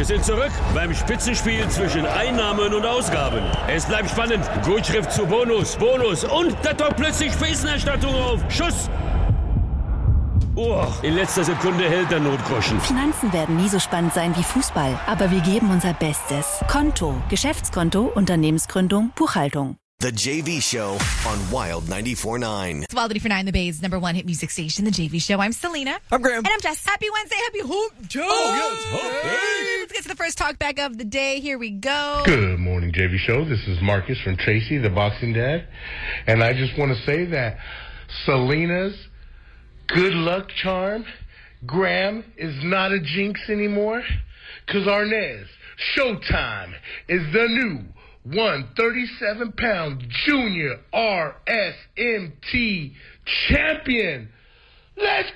Wir sind zurück beim Spitzenspiel zwischen Einnahmen und Ausgaben. Es bleibt spannend. Gutschrift zu Bonus und da taucht plötzlich Spitzenerstattung auf. Schuss! In letzter Sekunde hält der Notgroschen. Finanzen werden nie so spannend sein wie Fußball, aber wir geben unser Bestes. Konto, Geschäftskonto, Unternehmensgründung, Buchhaltung. The JV Show on Wild 94.9. It's Wild 94.9, the Bay's #1 hit music station, The JV Show. I'm Selena. I'm Graham. And I'm Jess. Happy Wednesday. Happy Hump Day. Oh, yes, Hump Day. Let's get to the first talk back of the day. Here we go. Good morning, JV Show. This is Marcus from Tracy, the boxing dad. And I just want to say that Selena's good luck charm, Graham, is not a jinx anymore. Because Arnez, Showtime, is the new 137-pound junior RSMT champion. Let's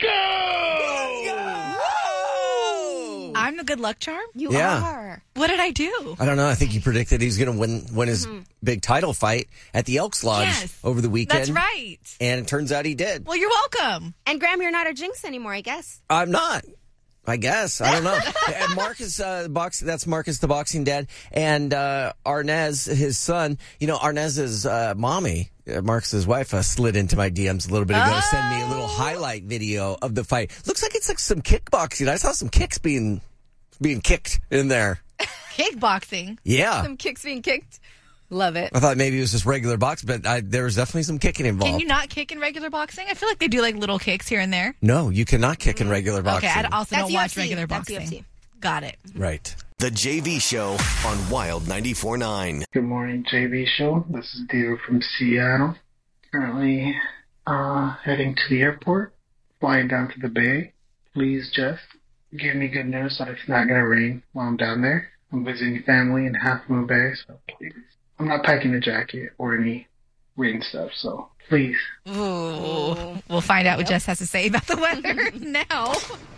go! I'm the good luck charm? You are. What did I do? I don't know. I think you predicted he's going to win his big title fight at the Elks Lodge over the weekend. That's right. And it turns out he did. Well, you're welcome. And Graham, you're not a jinx anymore, I guess. I'm not. I guess. I don't know. And Marcus, that's Marcus, the boxing dad. And Arnez, his son. You know, Arnez's mommy, Marcus's wife, slid into my DMs a little bit ago to send me a little highlight video of the fight. Looks like it's like some kickboxing. I saw some kicks being kicked in there. Kickboxing? Yeah. Some kicks being kicked. Love it. I thought maybe it was just regular boxing, but there was definitely some kicking involved. Can you not kick in regular boxing? I feel like they do like little kicks here and there. No, you cannot kick in regular boxing. Okay, I also That's don't watch UFC. regular That's boxing. UFC. Got it. Right. The JV Show on Wild 94.9. Good morning, JV Show. This is Theo from Seattle. Currently heading to the airport, flying down to the Bay. Please, Jeff, give me good news that it's not going to rain while I'm down there. I'm visiting family in Half Moon Bay, so please. I'm not packing a jacket or any rain stuff, so please. Ooh. We'll find out what Jess has to say about the weather now.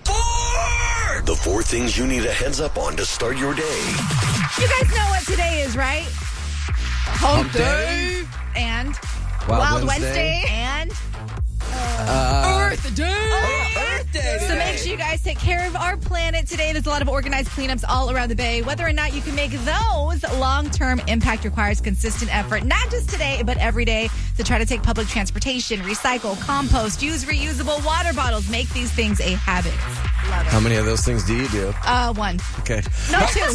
The 4 things you need a heads up on to start your day. You guys know what today is, right? Hump Day. And Wild Wednesday. And Earth Day. Earth Day. So make sure you guys take care of our planet today. There's a lot of organized cleanups all around the Bay. Whether or not you can make those long-term impact requires consistent effort, not just today, but every day, to try to take public transportation, recycle, compost, use reusable water bottles. Make these things a habit. Love it. How many of those things do you do? 1. Okay. No, two.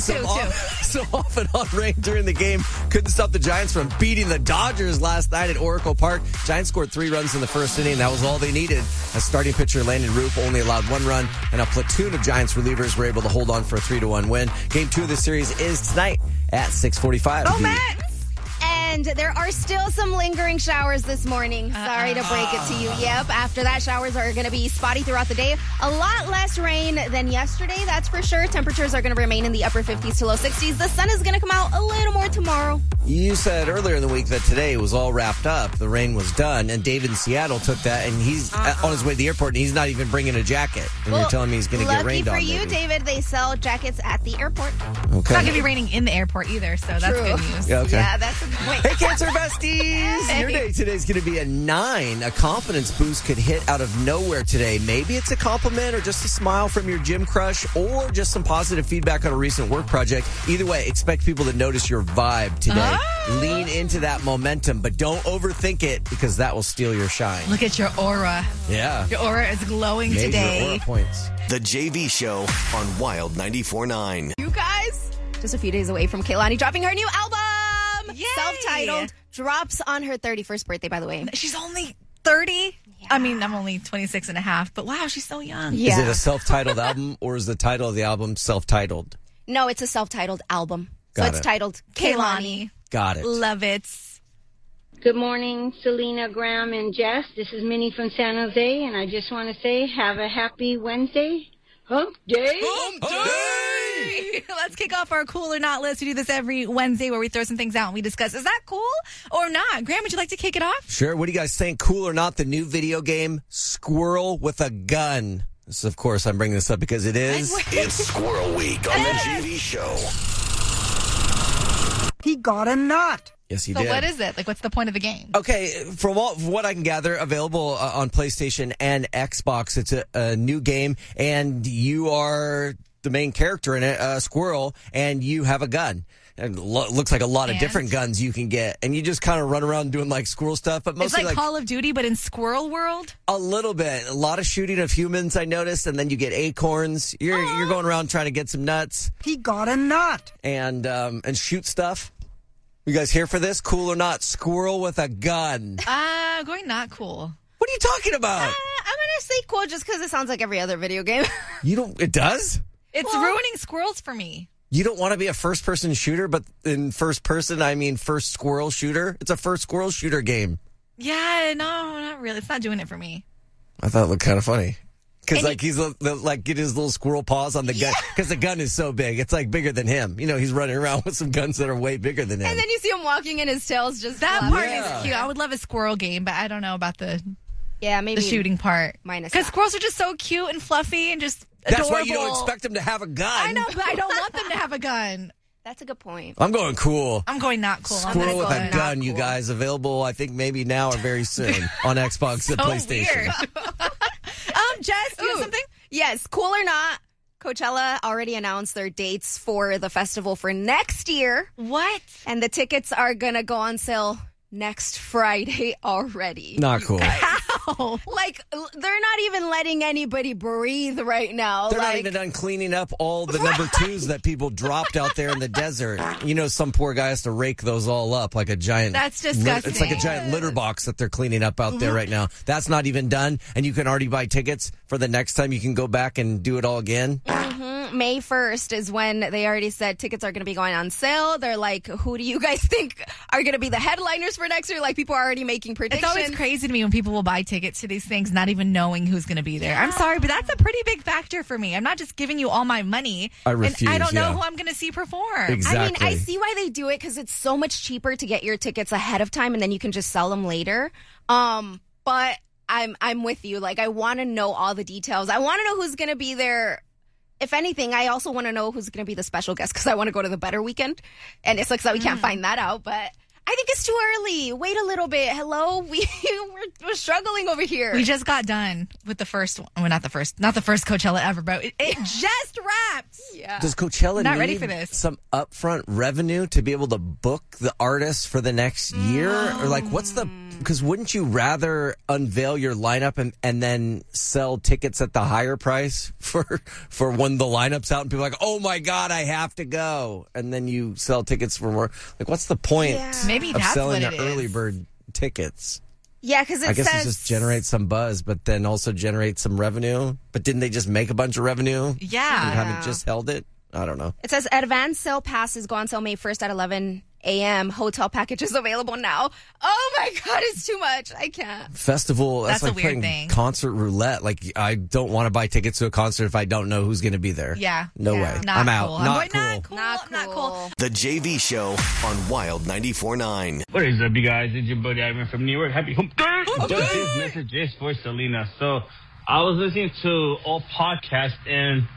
So off and on rain during the game couldn't stop the Giants from beating the Dodgers last night at Oracle Park. Giants scored 3 runs in the first inning. That was all they needed. As starting pitcher Landon Roop only allowed 1 run, and a platoon of Giants relievers were able to hold on for a 3-1 win. Game 2 of the series is tonight at 6:45. Oh, Matt! And there are still some lingering showers this morning. Sorry to break it to you. Yep, after that, showers are going to be spotty throughout the day. A lot less rain than yesterday, that's for sure. Temperatures are going to remain in the upper 50s to low 60s. The sun is going to come out a little more tomorrow. You said earlier in the week that today was all wrapped up. The rain was done, and David in Seattle took that, and he's on his way to the airport, and he's not even bringing a jacket. And you're telling me he's going to get rained on. Lucky for you, maybe. David, they sell jackets at the airport. Okay. It's not going to be raining in the airport either, so that's good news. Yeah, okay. Yeah, that's a good point. Hey, Cancer Besties! Your day today is going to be a 9. A confidence boost could hit out of nowhere today. Maybe it's a compliment or just a smile from your gym crush or just some positive feedback on a recent work project. Either way, expect people to notice your vibe today. Lean into that momentum, but don't overthink it because that will steal your shine. Look at your aura. Yeah. Your aura is glowing Major today. aura points. The JV Show on Wild 94.9. You guys, just a few days away from Kehlani dropping her new album. Yay! Self-titled. Drops on her 31st birthday, by the way. She's only 30? Yeah. I mean, I'm only 26 and a half, but wow, she's so young. Yeah. Is it a self-titled album or is the title of the album self-titled? No, it's a self-titled album. Got it's it. titled Kehlani. Got it. Love it. Good morning, Selena, Graham, and Jess. This is Minnie from San Jose, and I just want to say have a happy Wednesday. Hump Day. Hump Day! Let's kick off our cool or not list. We do this every Wednesday where we throw some things out and we discuss, is that cool or not? Graham, would you like to kick it off? Sure. What do you guys think? Cool or not? The new video game, Squirrel with a Gun. This, of course, I'm bringing this up because it is. It's Squirrel Week on the JV Show. He got a nut. Yes, he So did. what is it? Like, what's the point of the game? Okay, from what I can gather, available on PlayStation and Xbox. It's a new game, and you are the main character in it, a squirrel, and you have a gun. And looks like a lot of different guns you can get. And you just kind of run around doing like squirrel stuff. But mostly it's like Call of Duty, but in squirrel world? A little bit. A lot of shooting of humans, I noticed. And then you get acorns. You're going around trying to get some nuts. He got a nut. And shoot stuff. You guys here for this? Cool or not? Squirrel with a gun. Going not cool. What are you talking about? I'm going to say cool just because it sounds like every other video game. It does? It's ruining squirrels for me. You don't want to be a first-person shooter, but in first person, I mean first squirrel shooter? It's a first squirrel shooter game. Yeah, no, not really. It's not doing it for me. I thought it looked kind of funny. Because, he's get his little squirrel paws on the gun. Because the gun is so big. It's, bigger than him. He's running around with some guns that are way bigger than him. And then you see him walking and his tail's just that part is cute. I would love a squirrel game, but I don't know about the shooting part. Because squirrels are just so cute and fluffy and just adorable. That's why you don't expect them to have a gun. I know, but I don't want them to have a gun. That's a good point. I'm going cool. I'm going not cool. Squirrel with a gun, you guys. Available, I think, maybe now or very soon on Xbox and PlayStation. Jess, you have something? Yes, cool or not, Coachella already announced their dates for the festival for next year. What? And the tickets are going to go on sale next Friday already. Not cool. How? They're not even letting anybody breathe right now. They're not even done cleaning up all the number twos that people dropped out there in the desert. Some poor guy has to rake those all up like a giant... That's disgusting. It's like a giant litter box that they're cleaning up out there right now. That's not even done, and you can already buy tickets for the next time you can go back and do it all again. May 1st is when they already said tickets are going to be going on sale. They're like, who do you guys think are going to be the headliners for next year? People are already making predictions. It's always crazy to me when people will buy tickets to these things not even knowing who's going to be there. I'm sorry, but that's a pretty big factor for me. I'm not just giving you all my money. I refuse, and I don't know who I'm going to see perform. Exactly. I see why they do it because it's so much cheaper to get your tickets ahead of time and then you can just sell them later. But I'm with you. I want to know all the details. I want to know who's going to be there. If anything, I also want to know who's going to be the special guest because I want to go to the Better Weekend. And it sucks that we can't find that out, but I think it's too early. Wait a little bit. Hello? We're struggling over here. We just got done with the first one. Well, not the first Coachella ever, but it just wrapped. Yeah. Does Coachella not need ready for this. Some upfront revenue to be able to book the artists for the next year? Or what's the... Because wouldn't you rather unveil your lineup and then sell tickets at the higher price for when the lineup's out and people are like, oh my God, I have to go. And then you sell tickets for more. What's the point Maybe of that's selling what the it early is. bird tickets? Yeah, because I guess it just generates some buzz, but then also generates some revenue. But didn't they just make a bunch of revenue? Yeah. And haven't just held it? I don't know. It says advanced sale passes go on sale May 1st at 11 a.m. Hotel packages available now. Oh my God, it's too much. I can't. Festival, that's a like weird playing thing. Concert roulette. I don't want to buy tickets to a concert if I don't know who's going to be there. Yeah. No way. Not I'm cool. out. I'm Not cool. Not cool. The JV Show on Wild 94.9. What is up, you guys? It's your buddy Ivan from New York. Happy Hump Day! This message is for Selena. So, I was listening to all podcasts, and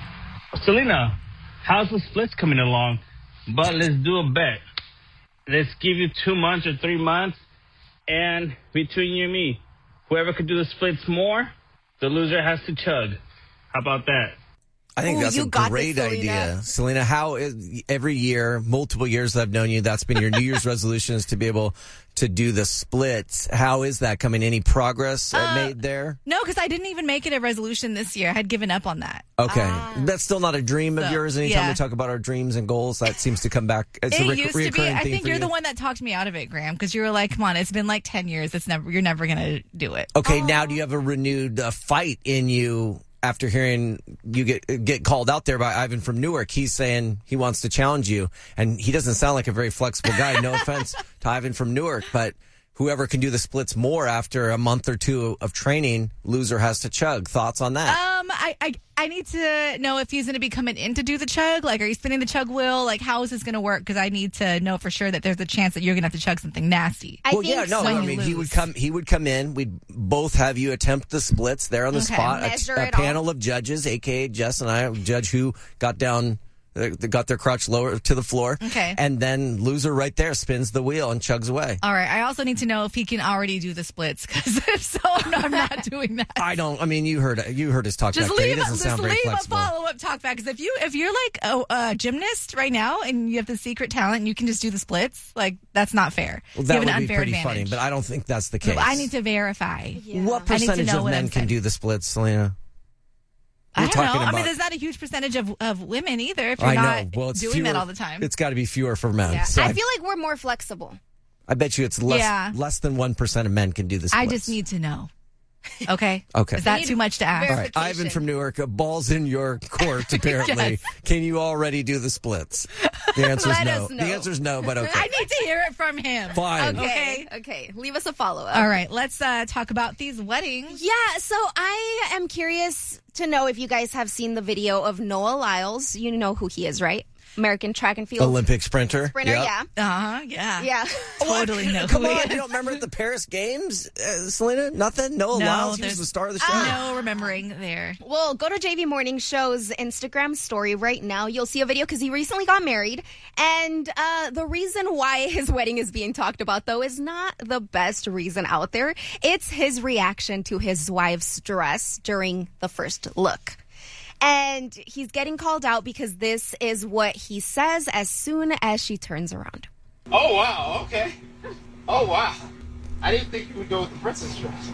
Selena, how's the splits coming along? But let's do a bet. Let's give you 2 months or 3 months, and between you and me, whoever could do the splits more, the loser has to chug. How about that? I think that's a great idea. Selena, how is every year, multiple years that I've known you, that's been your New Year's resolution is to be able to do the splits. How is that coming? Any progress made there? No, because I didn't even make it a resolution this year. I had given up on that. Okay. That's still not a dream of yours. Anytime we talk about our dreams and goals, that seems to come back. It's a used to be. I think you're you. the one that talked me out of it, Graham, because you were like, come on, it's been like 10 years. You're never going to do it. Okay, now do you have a renewed fight in you? After hearing you get called out there by Ivan from Newark, he's saying he wants to challenge you. And he doesn't sound like a very flexible guy. No offense to Ivan from Newark, but whoever can do the splits more after a month or two of training, loser has to chug. Thoughts on that? I need to know if he's going to be coming in to do the chug. Are you spinning the chug wheel? How is this going to work? Because I need to know for sure that there's a chance that you're going to have to chug something nasty. I mean, he would come in. We'd both have you attempt the splits there on the spot. A panel of judges, a.k.a. Jess and I, judge who got down They got their crotch lower to the floor. Okay. And then loser right there spins the wheel and chugs away. All right. I also need to know if he can already do the splits, because if so, I'm not doing that. I don't. I mean, you heard his talk Just back there. He leave, doesn't just sound very leave flexible. a follow-up talk back, because if you're like a gymnast right now and you have the secret talent and you can just do the splits, like, that's not fair. Well, you that have an would be unfair pretty advantage. funny, but I don't think that's the case. I need to verify. What I need to percentage know of what men I'm can saying. do the splits, Selena? I don't know. I mean, about- there's not a huge percentage of women either if you're I know. not Well, it's doing fewer, that all the time. It's got to be fewer for men. Yeah. So I feel like we're more flexible. I bet you it's less than 1% of men can do the splits. I just need to know. Okay? Okay. Is that too much to ask? All right, Ivan from Newark, balls in your court, apparently. Yes. Can you already do the splits? The answer's Let no. us know. The answer's no, but okay. I need to hear it from him. Fine. Okay. Leave us a follow-up. All right. Let's talk about these weddings. Yeah, so I am curious to know if you guys have seen the video of Noah Lyles. You know who he is, right? American track and field Olympic sprinter. Sprinter, Yep. yeah. Uh-huh, yeah. Yeah. Totally know Come who he on, is. you don't remember at the Paris Games, Selena? Nothing? Noah No, Lyles, he was there's the star of the show. No remembering there. Well, go to JV Morning Show's Instagram story right now. You'll see a video because he recently got married. And the reason why his wedding is being talked about, though, is not the best reason out there. It's his reaction to his wife's dress during the first look. And he's getting called out because this is what he says as soon as she turns around. Oh, wow, okay. Oh, wow. I didn't think you would go with the princess dress.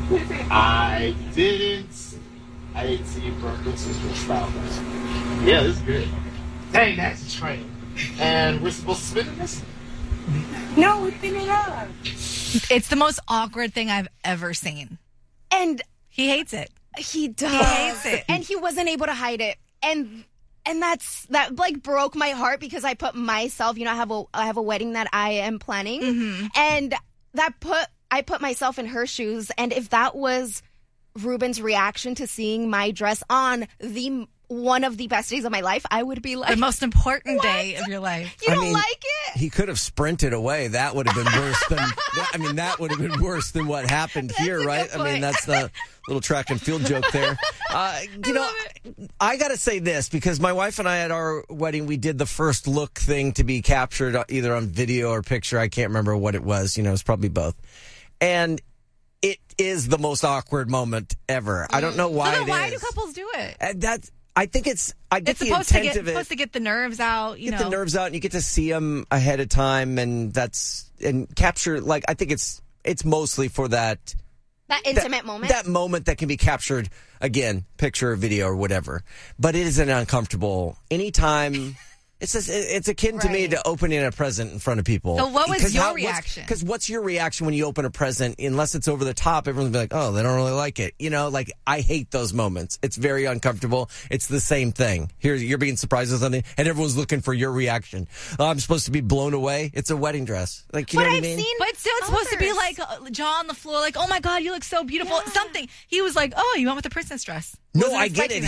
I didn't see you for a princess dress style. Yeah, this is good. Dang, that's a train. And we're supposed to spin in this? No, we spin it up. It's the most awkward thing I've ever seen. And he hates it. He does. He hates it. And he wasn't able to hide it. And that like broke my heart because I put myself, I have a wedding that I am planning. Mm-hmm. And I put myself in her shoes. And if that was Ruben's reaction to seeing my dress on one of the best days of my life, I would be like, the most important day of your life. You don't like it? He could have sprinted away. That would have been worse than. That would have been worse than what happened here, right? I mean, that's the little track and field joke there. I got to say this because my wife and I at our wedding, we did the first look thing to be captured either on video or picture. I can't remember what it was. It was probably both, and it is the most awkward moment ever. I don't know why. So then it why is. do couples do it? I think it's. I get It's the supposed intent of it. supposed to get the nerves out. Get the nerves out, and you get to see them ahead of time, and capture. Like I think it's mostly for that intimate moment. That moment that can be captured again, picture or video or whatever. But it is an uncomfortable anytime. It's akin to me to opening a present in front of people. So what was your reaction? Because what's your reaction when you open a present? Unless it's over the top, everyone's be like, "Oh, they don't really like it." Like I hate those moments. It's very uncomfortable. It's the same thing. Here, you're being surprised with something, and everyone's looking for your reaction. Oh, I'm supposed to be blown away. It's a wedding dress. Like you know what I mean? But still, it's supposed to be like jaw on the floor, like, "Oh my God, you look so beautiful." Yeah. Something. He was like, "Oh, you went with the princess dress." No, I get it.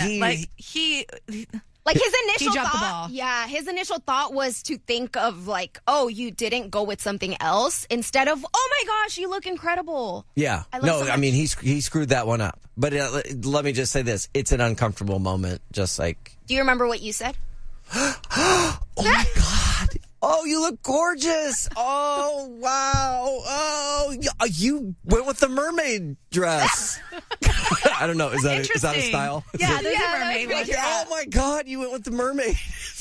Like his initial he dropped the thought, ball. Yeah, his initial thought was to think of like, oh, you didn't go with something else instead of, oh my gosh, you look incredible. Yeah, I mean he screwed that one up. But let me just say this: it's an uncomfortable moment. Just like, do you remember what you said? Oh my God! Oh, you look gorgeous! Oh wow! Oh, you went with the mermaid dress. I don't know. Is that a style? Yeah, there's a mermaid one. Oh my God! You went with the mermaid.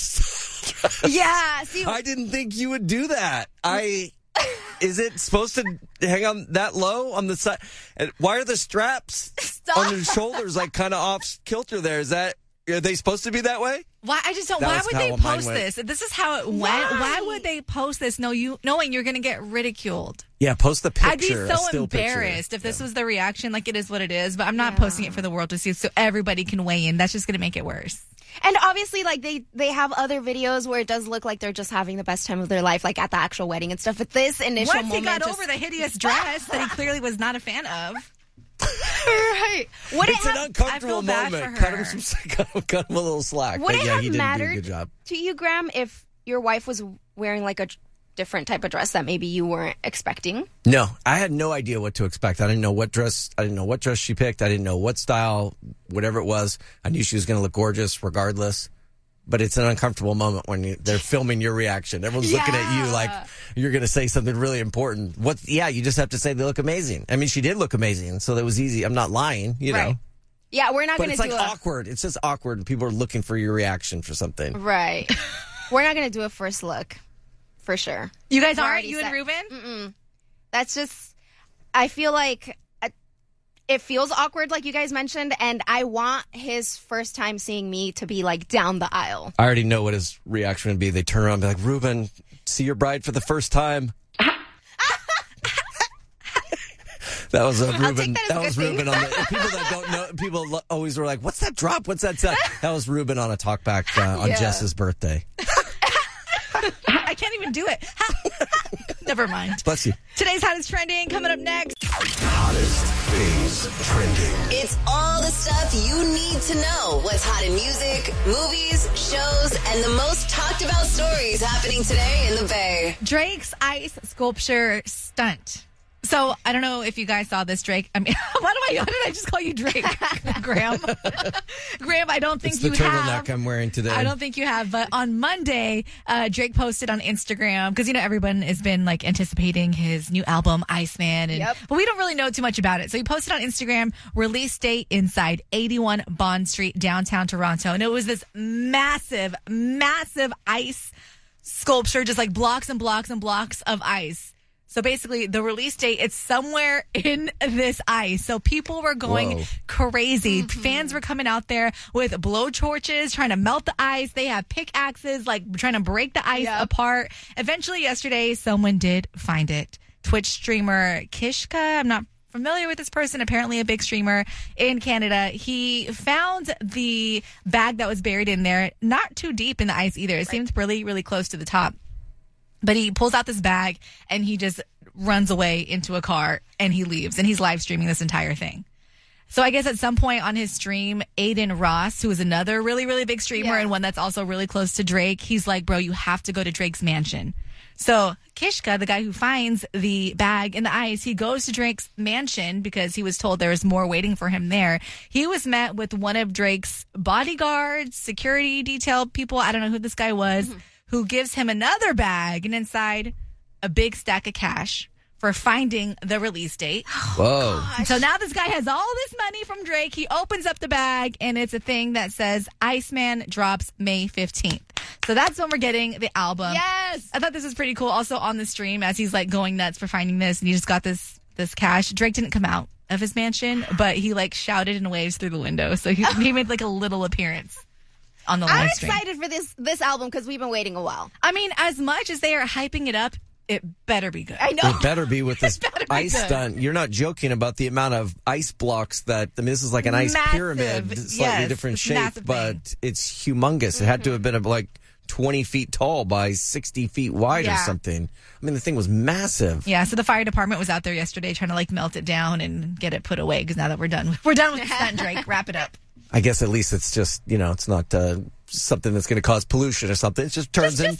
Yeah. See, I didn't think you would do that. Is it supposed to hang on that low on the side? Why are the straps on your shoulders like kind of off kilter there? Are they supposed to be that way? Why? I just don't. Why would they post this? This is how it went. Why would they post this? Knowing you're going to get ridiculed. Yeah, post the picture. I'd be so embarrassed if this was the reaction. Like, it is what it is. But I'm not posting it for the world to see, so everybody can weigh in. That's just going to make it worse. And obviously, like, they have other videos where it does look like they're just having the best time of their life, like at the actual wedding and stuff. But this initial once moment, he got over the hideous dress that he clearly was not a fan of. Right. It's an uncomfortable moment. Cut him a little slack. Would it have he didn't mattered do a good job. to you, Graham, if your wife was wearing like a different type of dress that maybe you weren't expecting? No, I had no idea what to expect. I didn't know what dress she picked. I didn't know what style, whatever it was. I knew she was going to look gorgeous regardless. But it's an uncomfortable moment when they're filming your reaction. Everyone's looking at you like you're going to say something really important. You just have to say they look amazing. I mean, she did look amazing, so that was easy. I'm not lying, you know. Yeah, we're not going to do it's like awkward. It's just awkward. People are looking for your reaction for something. Right. We're not going to do a first look, for sure. You guys aren't? You and Ruben? Mm-mm. That's just, I feel like it feels awkward, like you guys mentioned, and I want his first time seeing me to be, like, down the aisle. I already know what his reaction would be. They turn around and be like, Ruben, see your bride for the first time. That was Ruben. That was Ruben on the people that don't know. People always were like, "What's that drop? What's that?" That was Ruben on a talkback on Jess's birthday. I can't even do it. Never mind. Bless you. Today's hottest trending coming up next. Hottest things trending. It's all the stuff you need to know. What's hot in music, movies, shows, and the most talked about stories happening today in the Bay. Drake's ice sculpture stunt. So, I don't know if you guys saw this, Drake. I mean, why did I just call you Drake? Graham? Graham, I don't think it's you the have. turtleneck I'm wearing today. I don't think you have. But on Monday, Drake posted on Instagram, because, everyone has been, like, anticipating his new album, Iceman. But we don't really know too much about it. So, he posted on Instagram, release date inside 81 Bond Street, downtown Toronto. And it was this massive, massive ice sculpture, just like blocks and blocks and blocks of ice. So basically, the release date, it's somewhere in this ice. So people were going crazy. Mm-hmm. Fans were coming out there with blowtorches, trying to melt the ice. They have pickaxes, like trying to break the ice apart. Eventually, yesterday, someone did find it. Twitch streamer Kishka, I'm not familiar with this person, apparently a big streamer in Canada. He found the bag that was buried in there, not too deep in the ice either. It seemed really, really close to the top. But he pulls out this bag and he just runs away into a car and he leaves. And he's live streaming this entire thing. So I guess at some point on his stream, Aiden Ross, who is another really, really big streamer and one that's also really close to Drake, he's like, bro, you have to go to Drake's mansion. So Kishka, the guy who finds the bag in the ice, he goes to Drake's mansion because he was told there was more waiting for him there. He was met with one of Drake's bodyguards, security detail people. I don't know who this guy was. Mm-hmm. Who gives him another bag and inside a big stack of cash for finding the release date. Whoa. So now this guy has all this money from Drake. He opens up the bag and it's a thing that says Iceman drops May 15th. So that's when we're getting the album. Yes. I thought this was pretty cool. Also on the stream as he's like going nuts for finding this and he just got this cash. Drake didn't come out of his mansion, but he like shouted and waves through the window. So he made like a little appearance. On the live stream. I'm excited for this album because we've been waiting a while. I mean, as much as they are hyping it up, it better be good. I know. It better be with this ice stunt. You're not joking about the amount of ice blocks that, I mean, this is like an ice pyramid, slightly different shape, but it's humongous. It had to have been like 20 feet tall by 60 feet wide or something. I mean, the thing was massive. Yeah, so the fire department was out there yesterday trying to like melt it down and get it put away because now that we're done with the stunt, Drake. Wrap it up. I guess at least it's just, it's not something that's going to cause pollution or something. It just turns into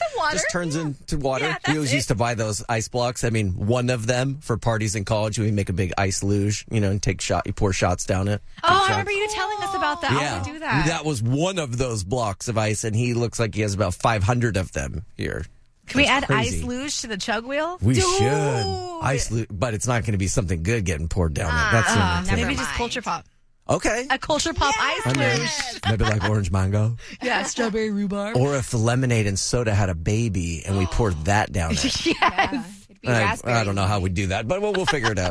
water. Yeah, we always used to buy those ice blocks. I mean, one of them for parties in college, we make a big ice luge, and you pour shots down it. Oh, I remember you telling us about that. Yeah. I want to do that. That was one of those blocks of ice, and he looks like he has about 500 of them here. Can we add ice luge to the chug wheel? We should. Ice luge, but it's not going to be something good getting poured down it. That's maybe just culture pop. Okay. A culture pop ice luge. Maybe like orange mango. Yeah, strawberry rhubarb. Or if lemonade and soda had a baby and we poured that down it. Yes. It'd be raspberry. I don't know how we do that, but we'll figure it out.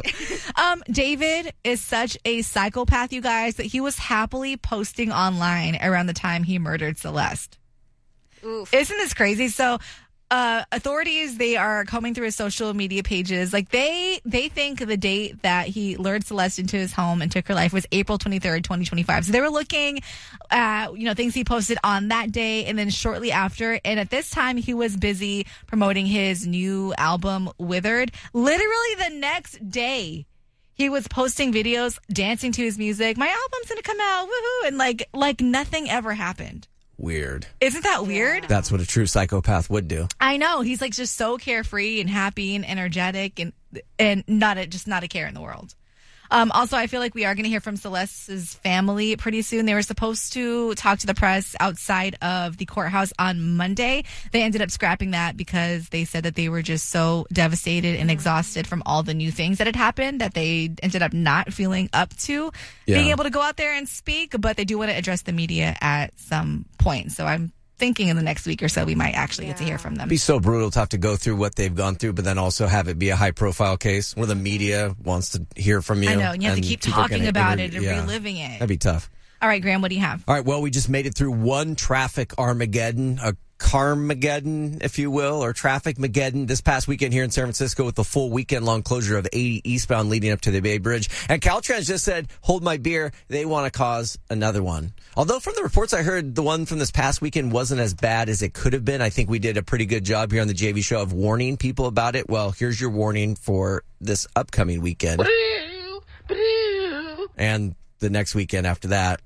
David is such a psychopath, you guys, that he was happily posting online around the time he murdered Celeste. Oof. Isn't this crazy? So authorities, they are combing through his social media pages. Like they think the date that he lured Celeste into his home and took her life was April 23rd, 2025. So they were looking at, things he posted on that day and then shortly after. And at this time, he was busy promoting his new album, Withered. Literally the next day, he was posting videos, dancing to his music. My album's going to come out. Woohoo. And like nothing ever happened. Weird. Isn't that weird? That's what a true psychopath would do. I know. He's like just so carefree and happy and energetic and not a care in the world. Also, I feel like we are going to hear from Celeste's family pretty soon. They were supposed to talk to the press outside of the courthouse on Monday. They ended up scrapping that because they said that they were just so devastated and exhausted from all the new things that had happened that they ended up not feeling up to being able to go out there and speak. But they do want to address the media at some point. So I'm thinking in the next week or so we might actually get to hear from them. It'd be so brutal to have to go through what they've gone through, but then also have it be a high-profile case where the media wants to hear from you. I know, and you have to keep talking about it and reliving it. That'd be tough. All right, Graham, what do you have? All right, well, we just made it through one traffic Armageddon, a Carmageddon, if you will, or Traffic-mageddon this past weekend here in San Francisco with the full weekend-long closure of 80 eastbound leading up to the Bay Bridge. And Caltrans just said, hold my beer, they want to cause another one. Although from the reports I heard, the one from this past weekend wasn't as bad as it could have been. I think we did a pretty good job here on the JV show of warning people about it. Well, here's your warning for this upcoming weekend. And the next weekend after that.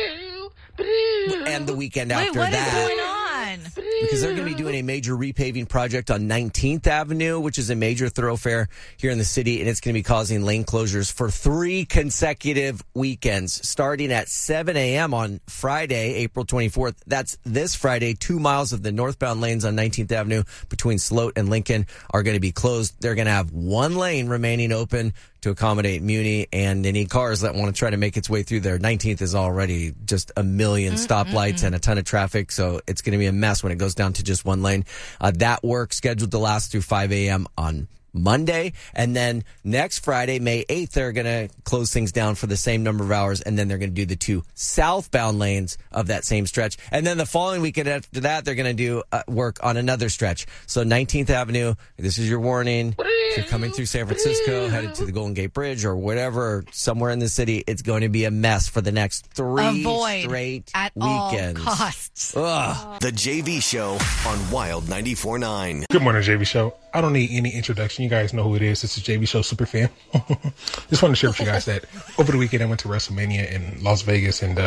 And the weekend after what that. Is going on? Because they're going to be doing a major repaving project on 19th Avenue, which is a major thoroughfare here in the city, and it's going to be causing lane closures for 3 consecutive weekends, starting at 7 a.m. on Friday, April 24th. That's this Friday. 2 miles of the northbound lanes on 19th Avenue between Sloat and Lincoln are going to be closed. They're going to have 1 lane remaining open to accommodate Muni and any cars that want to try to make its way through there. 19th is already just a million stoplights and a ton of traffic, so it's going to be a mess when it goes down to just 1 lane. That work scheduled to last through 5 a.m. on Monday, and then next Friday, May 8th, they're going to close things down for the same number of hours, and then they're going to do the 2 southbound lanes of that same stretch. And then the following weekend after that, they're going to do work on another stretch. So 19th Avenue, this is your warning. If you're coming through San Francisco, headed to the Golden Gate Bridge or whatever, or somewhere in the city, it's going to be a mess for the next 3 straight at weekends. All costs. Ugh. The JV Show on Wild 94.9. Good morning, JV Show. I don't need any introduction. You guys know who it is. This is JV Show Superfan. Just wanted to share with you guys that over the weekend I went to WrestleMania in Las Vegas, and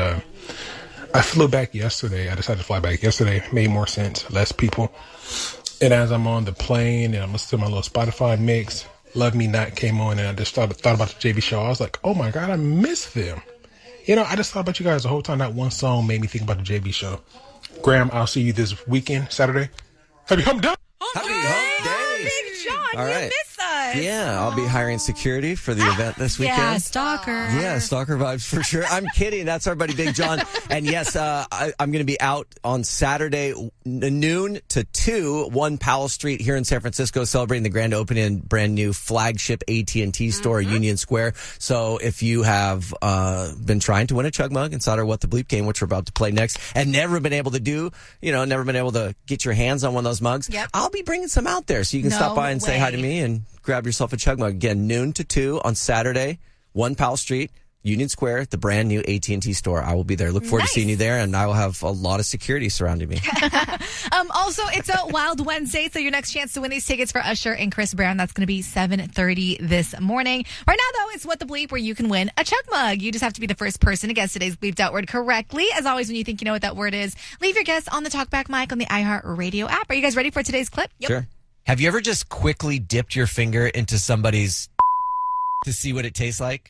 I flew back yesterday. I decided to fly back yesterday. Made more sense. Less people. And as I'm on the plane and I'm listening to my little Spotify mix, Love Me Not came on, and I just thought about the JV Show. I was like, oh my God, I miss them. You know, I just thought about you guys the whole time. That one song made me think about the JV Show. Graham, I'll see you this weekend, Saturday. Happy hump day. Happy hump day. Big John, All you right. miss us. Yeah, I'll be hiring security for the event this weekend. Yeah, stalker. Yeah, stalker vibes for sure. I'm kidding. That's our buddy Big John. And yes, I'm going to be out on Saturday noon to 2, 1 Powell Street here in San Francisco, celebrating the grand opening brand new flagship AT&T store, Union Square. So if you have been trying to win a Chug Mug inside our What the Bleep game, which we're about to play next, and never been able to do, never been able to get your hands on one of those mugs, I'll be bringing some out there so you can stop by and say hi to me and grab yourself a Chug Mug. Again, noon to 2 on Saturday, 1 Powell Street, Union Square, the brand new AT&T store. I will be there. Look forward to seeing you there, and I will have a lot of security surrounding me. Also, it's a Wild Wednesday, so your next chance to win these tickets for Usher and Chris Brown, that's going to be 7:30 this morning. Right now, though, it's What the Bleep, where you can win a Chug Mug. You just have to be the first person to guess today's bleeped out word correctly. As always, when you think you know what that word is, leave your guess on the TalkBack mic on the iHeart Radio app. Are you guys ready for today's clip? Yep. Sure. Have you ever just quickly dipped your finger into somebody's to see what it tastes like?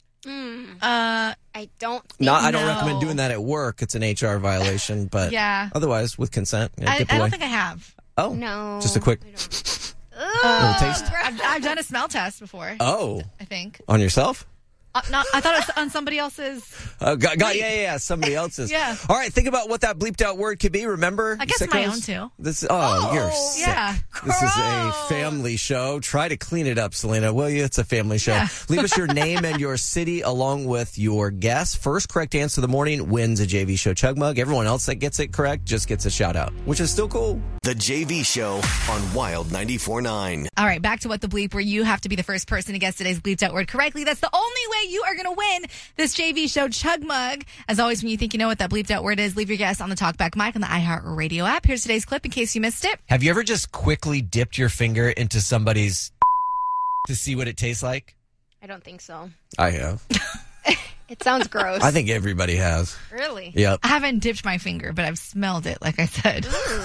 I don't think I don't recommend doing that at work. It's an HR violation, but otherwise, with consent, I don't think I have. Oh, no. Just a quick little taste. I've done a smell test before. Oh. I think. On yourself? No, I thought it was on somebody else's. Somebody else's. Yeah. All right, think about what that bleeped out word could be. Remember? I guess sickos? my own too. You're sick. Yeah. This is a family show. Try to clean it up, Selena, will you? It's a family show. Yeah. Leave us your name and your city along with your guess. First correct answer of the morning wins a JV Show Chug Mug. Everyone else that gets it correct just gets a shout out, which is still cool. The JV Show on Wild 94.9. All right, back to What the Bleep, where you have to be the first person to guess today's bleeped out word correctly. That's the only way you are going to win this JV Show Chug Mug. As always, when you think you know what that bleeped out word is, leave your guess on the TalkBack mic on the iHeart Radio app. Here's today's clip in case you missed it. Have you ever just quickly dipped your finger into somebody's to see what it tastes like? I don't think so. I have. It sounds gross. I think everybody has. Really? Yep. I haven't dipped my finger, but I've smelled it, like I said.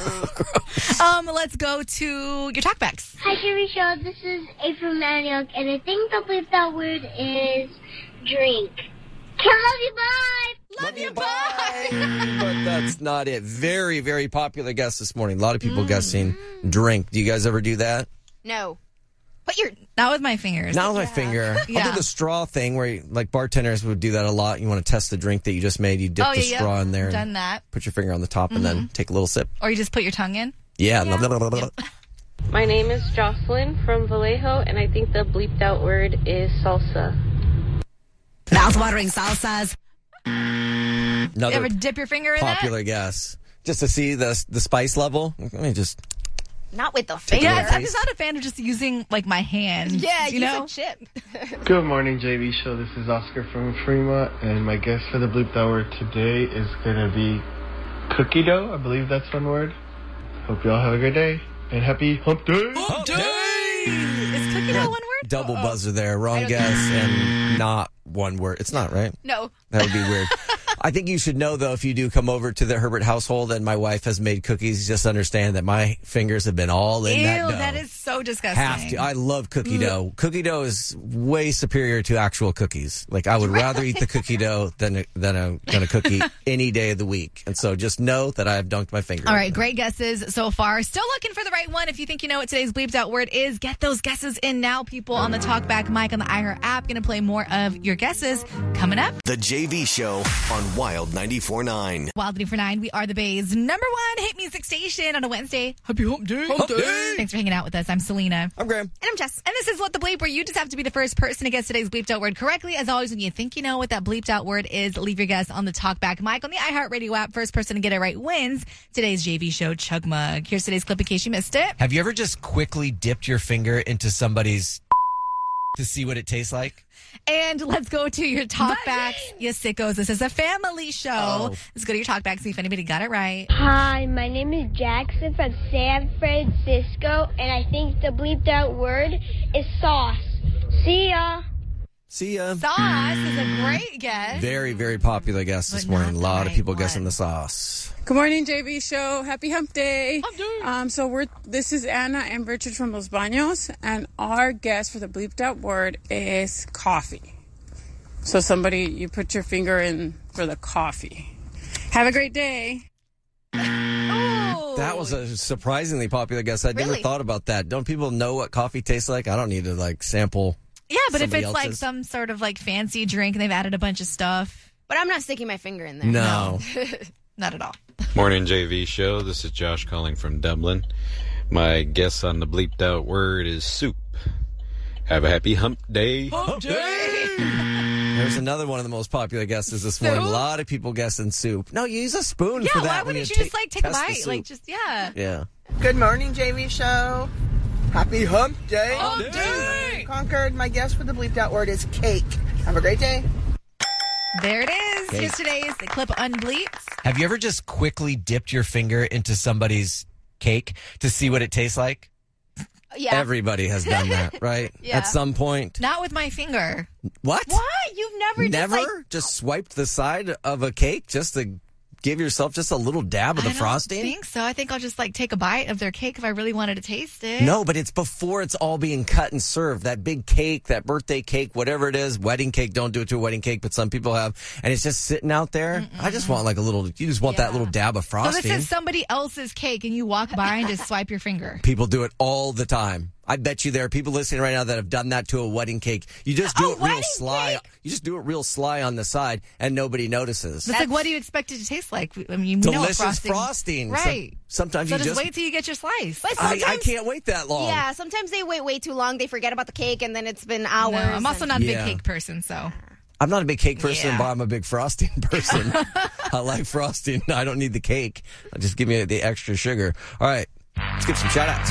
Let's go to your talkbacks. Hi, TV Show. This is April Maniok, and I think the bleeped out word is drink. Love you, bye! Love you, bye! But that's not it. Very, very popular guess this morning. A lot of people guessing drink. Do you guys ever do that? No. Not with my fingers. Not with my finger. I'll do the straw thing where, bartenders would do that a lot. You want to test the drink that you just made. You dip the straw in there. Done that. Put your finger on the top and then take a little sip. Or you just put your tongue in. Yeah. My name is Jocelyn from Vallejo, and I think the bleeped out word is salsa. Mouth-watering salsas. Another you ever dip your finger in popular guess. Just to see the spice level. Let me just... Not with the finger. Yeah, I'm just not a fan of just using, my hand. Yeah, you know? a chip. Good morning, JV Show. This is Oscar from Fremont, and my guess for the bleeped out word today is going to be cookie dough. I believe that's one word. Hope y'all have a good day, and happy hump day! Hump day! Is cookie dough one word? Double buzzer there. Wrong guess and not one word. It's not, right? No. That would be weird. I think you should know, though, if you do come over to the Herbert household and my wife has made cookies, just understand that my fingers have been all in that dough. That is so disgusting. Have to. I love cookie dough. Cookie dough is way superior to actual cookies. I would rather eat the cookie dough than a cookie any day of the week. And so just know that I have dunked my finger. All right, great guesses so far. Still looking for the right one. If you think you know what today's bleeped out word is, get those guesses in now. People on the Talkback mic on the iHeart app going to play more of your guesses coming up. The JV Show on Wild 94.9. Wild 94.9, we are the Bay's #1 hit music station on a Wednesday. Happy hump day. Hump day. Thanks for hanging out with us. I'm Selena. I'm Graham. And I'm Jess. And this is What the Bleep, where you just have to be the first person to guess today's bleeped out word correctly. As always, when you think you know what that bleeped out word is, leave your guess on the Talkback mic on the iHeartRadio app. First person to get it right wins today's JV Show Chug Mug. Here's today's clip in case you missed it. Have you ever just quickly dipped your finger into somebody's to see what it tastes like? And let's go to your Talkbacks. You sickos. This is a family show. Oh. Let's go to your Talkbacks, see if anybody got it right. Hi, my name is Jackson from San Francisco, and I think the bleeped out word is sauce. See ya. See ya. Sauce is a great guess. Very, very popular guess this morning. A lot of people guessing the sauce. Good morning, JV Show. Happy Hump Day. This is Anna and Richard from Los Baños, and our guess for the bleeped out word is coffee. So you put your finger in for the coffee. Have a great day. That was a surprisingly popular guess. I never thought about that. Don't people know what coffee tastes like? I don't need to sample. Yeah, but if it's else's. some sort of fancy drink and they've added a bunch of stuff. But I'm not sticking my finger in there. No. Not at all. Morning, JV Show. This is Josh calling from Dublin. My guess on the bleeped out word is soup. Have a happy hump day. Hump day! There's another one of the most popular guesses this morning. A lot of people guessing soup. No, you use a spoon for that. Yeah, why wouldn't you just take a bite? Yeah. Good morning, JV Show. Happy hump day. Hump day! Concord, my guess for the bleeped out word is cake. Have a great day. There it is. Cake. Here's today's clip unbleeped. Have you ever just quickly dipped your finger into somebody's cake to see what it tastes like? Yeah. Everybody has done that, right? Yeah. At some point. Not with my finger. What? What? You've never just swiped the side of a cake just to give yourself just a little dab of the frosting? I don't think so. I think I'll just take a bite of their cake if I really wanted to taste it. No, but it's before it's all being cut and served. That big cake, that birthday cake, whatever it is, wedding cake, don't do it to a wedding cake, but some people have. And it's just sitting out there. I just want you just want that little dab of frosting. So this is somebody else's cake and you walk by and just swipe your finger. People do it all the time. I bet you there are people listening right now that have done that to a wedding cake. You just do it real sly. You just do it real sly on the side, and nobody notices. It's what do you expect it to taste like? I mean, delicious frosting. Right. Sometimes so you just wait till you get your slice. But I can't wait that long. Yeah, sometimes they wait way too long. They forget about the cake, and then it's been hours. No, I'm also not a big cake person, so. I'm not a big cake person, but I'm a big frosting person. I like frosting. I don't need the cake. Just give me the extra sugar. All right, let's give some shout-outs.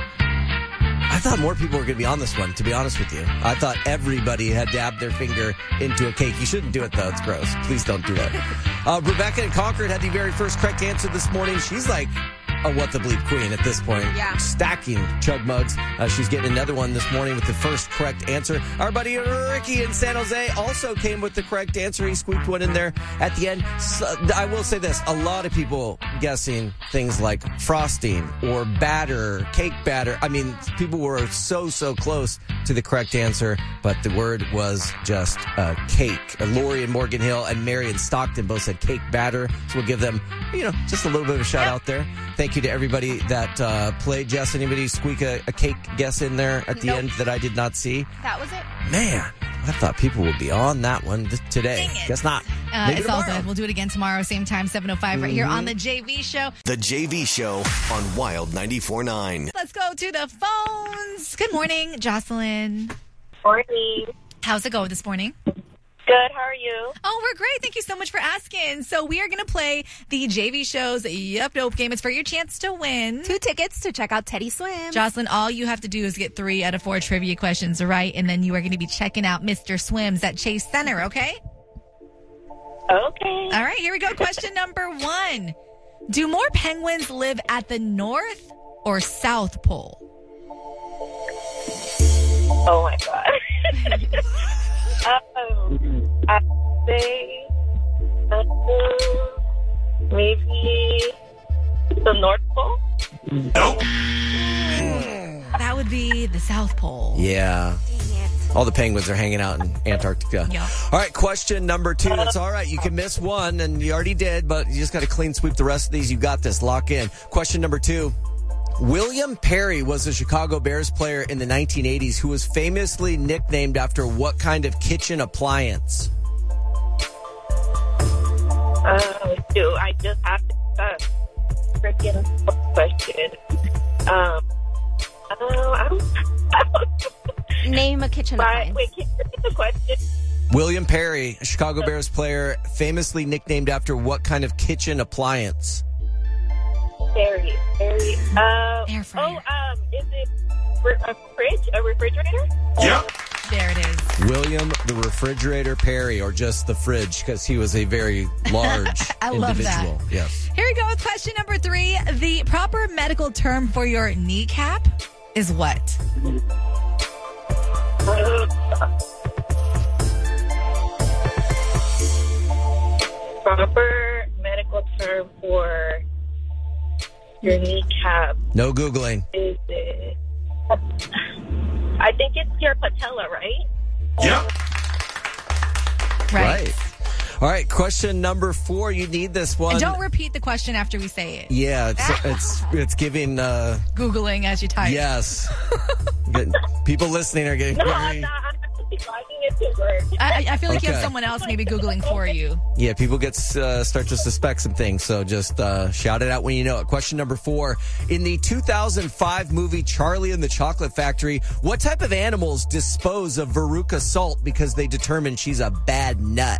I thought more people were going to be on this one, to be honest with you. I thought everybody had dabbed their finger into a cake. You shouldn't do it, though. It's gross. Please don't do it. Rebecca in Concord had the very first correct answer this morning. She's like a What the Bleep Queen at this point. Yeah. Stacking chug mugs. She's getting another one this morning with the first correct answer. Our buddy Ricky in San Jose also came with the correct answer. He squeaked one in there at the end. So, I will say this. A lot of people guessing things like frosting or batter, cake batter. I mean, people were so close to the correct answer, but the word was just cake. Lori in Morgan Hill and Mary in Stockton both said cake batter. So we'll give them, just a little bit of a shout out there. Thank you to everybody that played. Jess, anybody squeak a cake guess in there at the end that I did not see? That was it. Man, I thought people would be on that one today. Guess not. It's all good. We'll do it again tomorrow, same time, 7:05, right here on The JV Show. The JV Show on Wild 94.9. Let's go to the phones. Good morning, Jocelyn. Morning. How's it going this morning? Good. How are you? Oh, we're great. Thank you so much for asking. So we are going to play the JV Show's Yup Dope game. It's for your chance to win 2 tickets to check out Teddy Swims. Jocelyn, all you have to do is get 3 out of 4 trivia questions right, and then you are going to be checking out Mr. Swims at Chase Center, okay? Okay. All right, here we go. Question number 1. Do more penguins live at the North or South Pole? Oh, my God. I'd say maybe the North Pole. Nope. That would be the South Pole. Yeah. All the penguins are hanging out in Antarctica. Yeah. All right, question number 2. That's all right. You can miss one, and you already did, but you just got to clean sweep the rest of these. You got this. Lock in. Question number 2. William Perry was a Chicago Bears player in the 1980s who was famously nicknamed after what kind of kitchen appliance? I just have to freaking question. Name a kitchen appliance. Wait, can you repeat the question? William Perry, a Chicago Bears player, famously nicknamed after what kind of kitchen appliance? Perry. Air fryer. Is it a fridge? A refrigerator? Yep. There it is. William the Refrigerator Perry, or just the fridge, because he was a very large I love individual. that. Yes. Here we go with question number 3. The proper medical term for your kneecap is what? Proper medical term for your kneecap. No Googling. Is it? I think it's your patella, right? Yep. Right. All right, question number 4. You need this one. And don't repeat the question after we say it. Yeah, it's giving... Googling as you type. Yes. People listening are getting... No, I'm not. I'm actually finding it to work. I feel like you have Okay. someone else maybe Googling for you. Yeah, people start to suspect some things, so just shout it out when you know it. Question number 4. In the 2005 movie Charlie and the Chocolate Factory, what type of animals dispose of Veruca Salt because they determine she's a bad nut?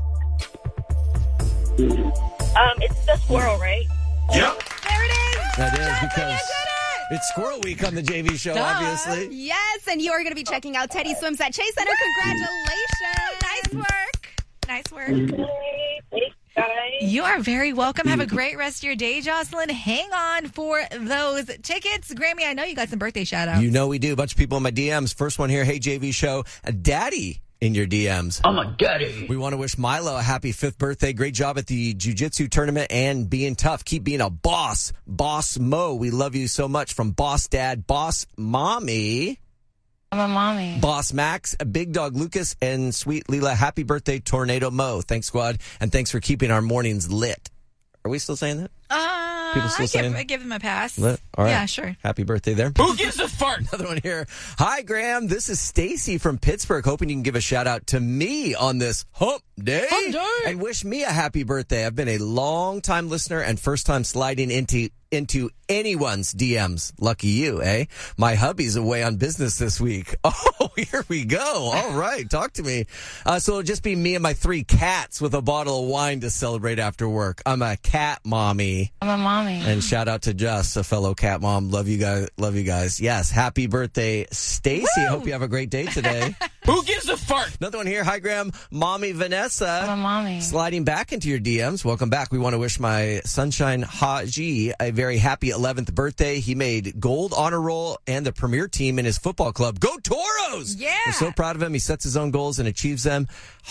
It's the squirrel, right? Yep. There it is. That is because it's Squirrel Week on the JV Show, obviously. Yes, and you are going to be checking out Teddy Swims at Chase Center. Congratulations. Nice work. Thanks, guys. You are very welcome. Have a great rest of your day, Jocelyn. Hang on for those tickets. Grammy, I know you got some birthday shout-outs. You know we do. A bunch of people in my DMs. First one here, hey, JV Show. A daddy in your DMs. I'm a daddy. We want to wish Milo a happy 5th birthday. Great job at the jiu-jitsu tournament and being tough. Keep being a boss. Boss Mo, we love you so much. From Boss Dad, Boss Mommy. I'm a mommy. Boss Max, Big Dog Lucas, and Sweet Leela. Happy birthday, Tornado Mo. Thanks, squad. And thanks for keeping our mornings lit. Are we still saying that? People still saying I give them a pass. lit? All right. Yeah, sure. Happy birthday there. Who gives a fart? Another one here. Hi, Graham. This is Stacy from Pittsburgh. Hoping you can give a shout out to me on this hump day. And wish me a happy birthday. I've been a long time listener and first time sliding into anyone's DMs. Lucky you, eh? My hubby's away on business this week. Oh, here we go. All right. Talk to me. So it'll just be me and my 3 cats with a bottle of wine to celebrate after work. I'm a cat mommy. I'm a mommy. And shout out to Jess, a fellow cat mom. Love you guys. Yes. Happy birthday, Stacy. Hope you have a great day today. Who gives a fart? Another one here. Hi, Graham. Mommy Vanessa. I'm a mommy. Sliding back into your DMs. Welcome back. We want to wish my Sunshine Haji a very happy 11th birthday. He made gold honor roll and the premier team in his football club. Go Toros! Yeah. We're so proud of him. He sets his own goals and achieves them.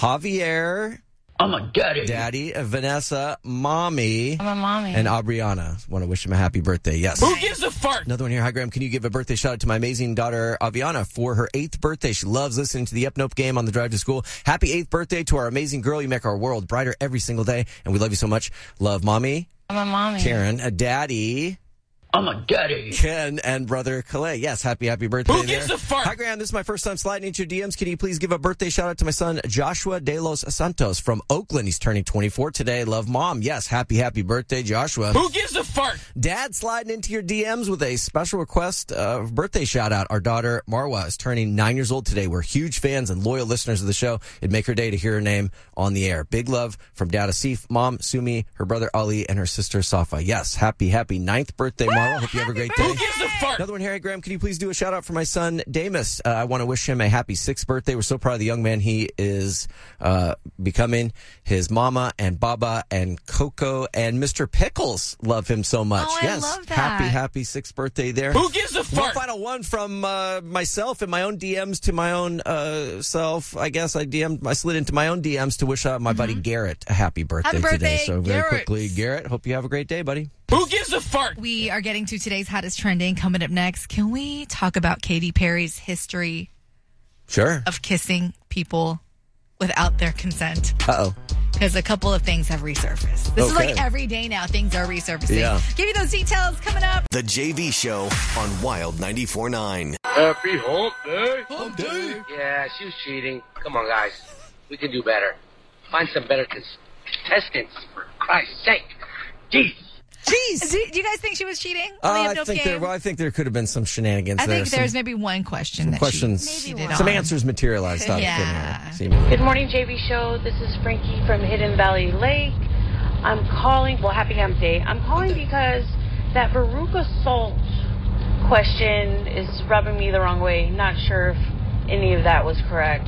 Javier. I'm a daddy. Daddy, Vanessa, Mommy. I'm a mommy. And Aubriana. Want to wish him a happy birthday. Yes. Who gives a fart? Another one here. Hi, Graham. Can you give a birthday shout out to my amazing daughter, Aviana, for her 8th birthday? She loves listening to the Yep Nope game on the drive to school. Happy 8th birthday to our amazing girl. You make our world brighter every single day, and we love you so much. Love, Mommy. I'm a mommy. Karen, a Daddy. I'm a daddy. Ken and brother Calais. Yes, happy birthday. Who gives there. a fart? Hi, Graham. This is my first time sliding into your DMs. Can you please give a birthday shout out to my son, Joshua De Los Santos from Oakland? He's turning 24 today. Love, Mom. Yes, happy birthday, Joshua. Who gives a fart? Dad sliding into your DMs with a special request of birthday shout out. Our daughter, Marwa, is turning 9 years old today. We're huge fans and loyal listeners of the show. It'd make her day to hear her name on the air. Big love from Dad Asif, Mom, Sumi, her brother Ali, and her sister Safa. Yes, happy 9th birthday, Marwa. Hope you have a great day. Who gives a fart? Another one, Harry Graham. Can you please do a shout out for my son, Damus? I want to wish him a happy 6th birthday. We're so proud of the young man he is becoming. His mama and Baba and Coco and Mr. Pickles love him so much. Oh, yes, I love that. Happy 6th birthday there. Who gives a fart? One final one from myself and my own DMs to my own self. I guess I slid into my own DMs to wish my buddy Garrett a happy birthday, Happy birthday, today. So very Garrett. quickly, Garrett, hope you have a great day, buddy. Who gives a fart? We are getting to today's hottest trending coming up next. Can we talk about Katy Perry's history Sure. of kissing people without their consent? Uh-oh. Because a couple of things have resurfaced. This is Okay. like every day now, things are resurfacing. Yeah. Give you those details coming up. The JV Show on Wild 94.9. Happy hump day. Hump day. Yeah, she was cheating. Come on, guys. We can do better. Find some better contestants, for Christ's sake. Jeez. Do you guys think she was cheating on the I Yep Nope think game? I think there could have been some shenanigans I there. think there's maybe one question some that questions, she cheated some on. answers materialized out Yeah. of thin air. Good morning, JV Show. This is Frankie from Hidden Valley Lake. I'm calling, happy Hump Day. I'm calling because that Veruca Salt question is rubbing me the wrong way. Not sure if any of that was correct.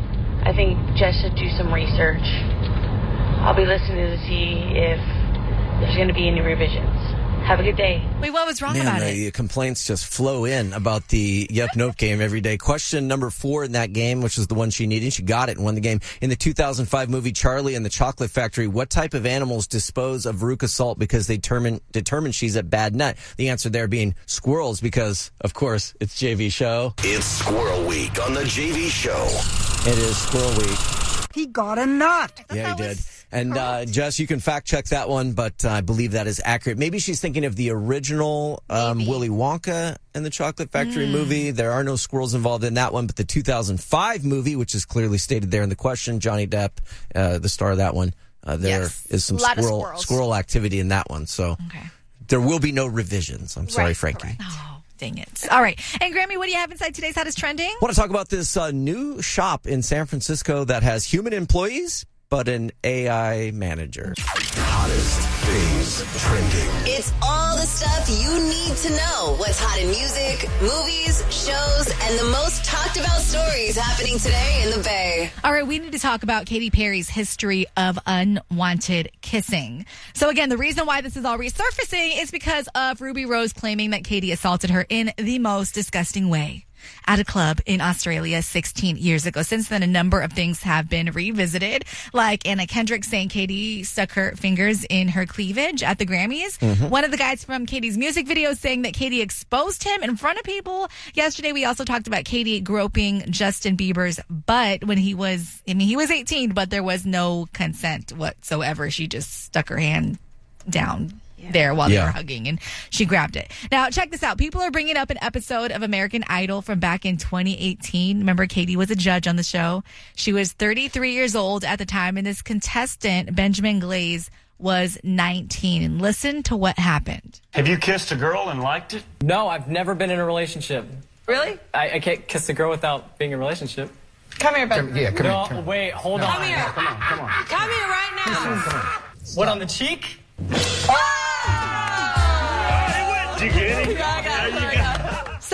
I think Jess should do some research. I'll be listening to see if there's going to be any revisions. Have a good day. Wait, what was wrong Man, about it? the complaints just flow in about the Yep Nope game every day. Question number 4 in that game, which is the one she needed. She got it and won the game. In the 2005 movie Charlie and the Chocolate Factory, what type of animals dispose of Veruca Salt because they determine she's a bad nut? The answer there being squirrels because, of course, it's JV Show. It's Squirrel Week on the JV Show. It is Squirrel Week. He got a nut. Yeah, he did. And Jess, you can fact check that one, but I believe that is accurate. Maybe she's thinking of the original Willy Wonka and the Chocolate Factory movie. There are no squirrels involved in that one, but the 2005 movie, which is clearly stated there in the question, Johnny Depp, the star of that one, there is some squirrel activity in that one. So there will be no revisions. I'm sorry, Frankie. Oh, dang it. All right. And Grammy, what do you have inside today's hottest trending? I want to talk about this new shop in San Francisco that has human employees, but an AI manager. Hottest things trending. It's all the stuff you need to know. What's hot in music, movies, shows, and the most talked about stories happening today in the Bay. All right, we need to talk about Katy Perry's history of unwanted kissing. So again, the reason why this is all resurfacing is because of Ruby Rose claiming that Katy assaulted her in the most disgusting way at a club in Australia 16 years ago. Since then, a number of things have been revisited, like Anna Kendrick saying Katy stuck her fingers in her cleavage at the Grammys. One of the guys from Katy's music video saying that Katy exposed him in front of people. Yesterday, we also talked about Katy groping Justin Bieber's butt when he was 18, but there was no consent whatsoever. She just stuck her hand down there while they were hugging, and she grabbed it. Now, check this out. People are bringing up an episode of American Idol from back in 2018. Remember, Katy was a judge on the show. She was 33 years old at the time, and this contestant, Benjamin Glaze, was 19. And listen to what happened. Have you kissed a girl and liked it? No, I've never been in a relationship. Really? I can't kiss a girl without being in a relationship. Come here, baby. No, wait, hold on. Come here. Come on. Come here right now. What, on the cheek? So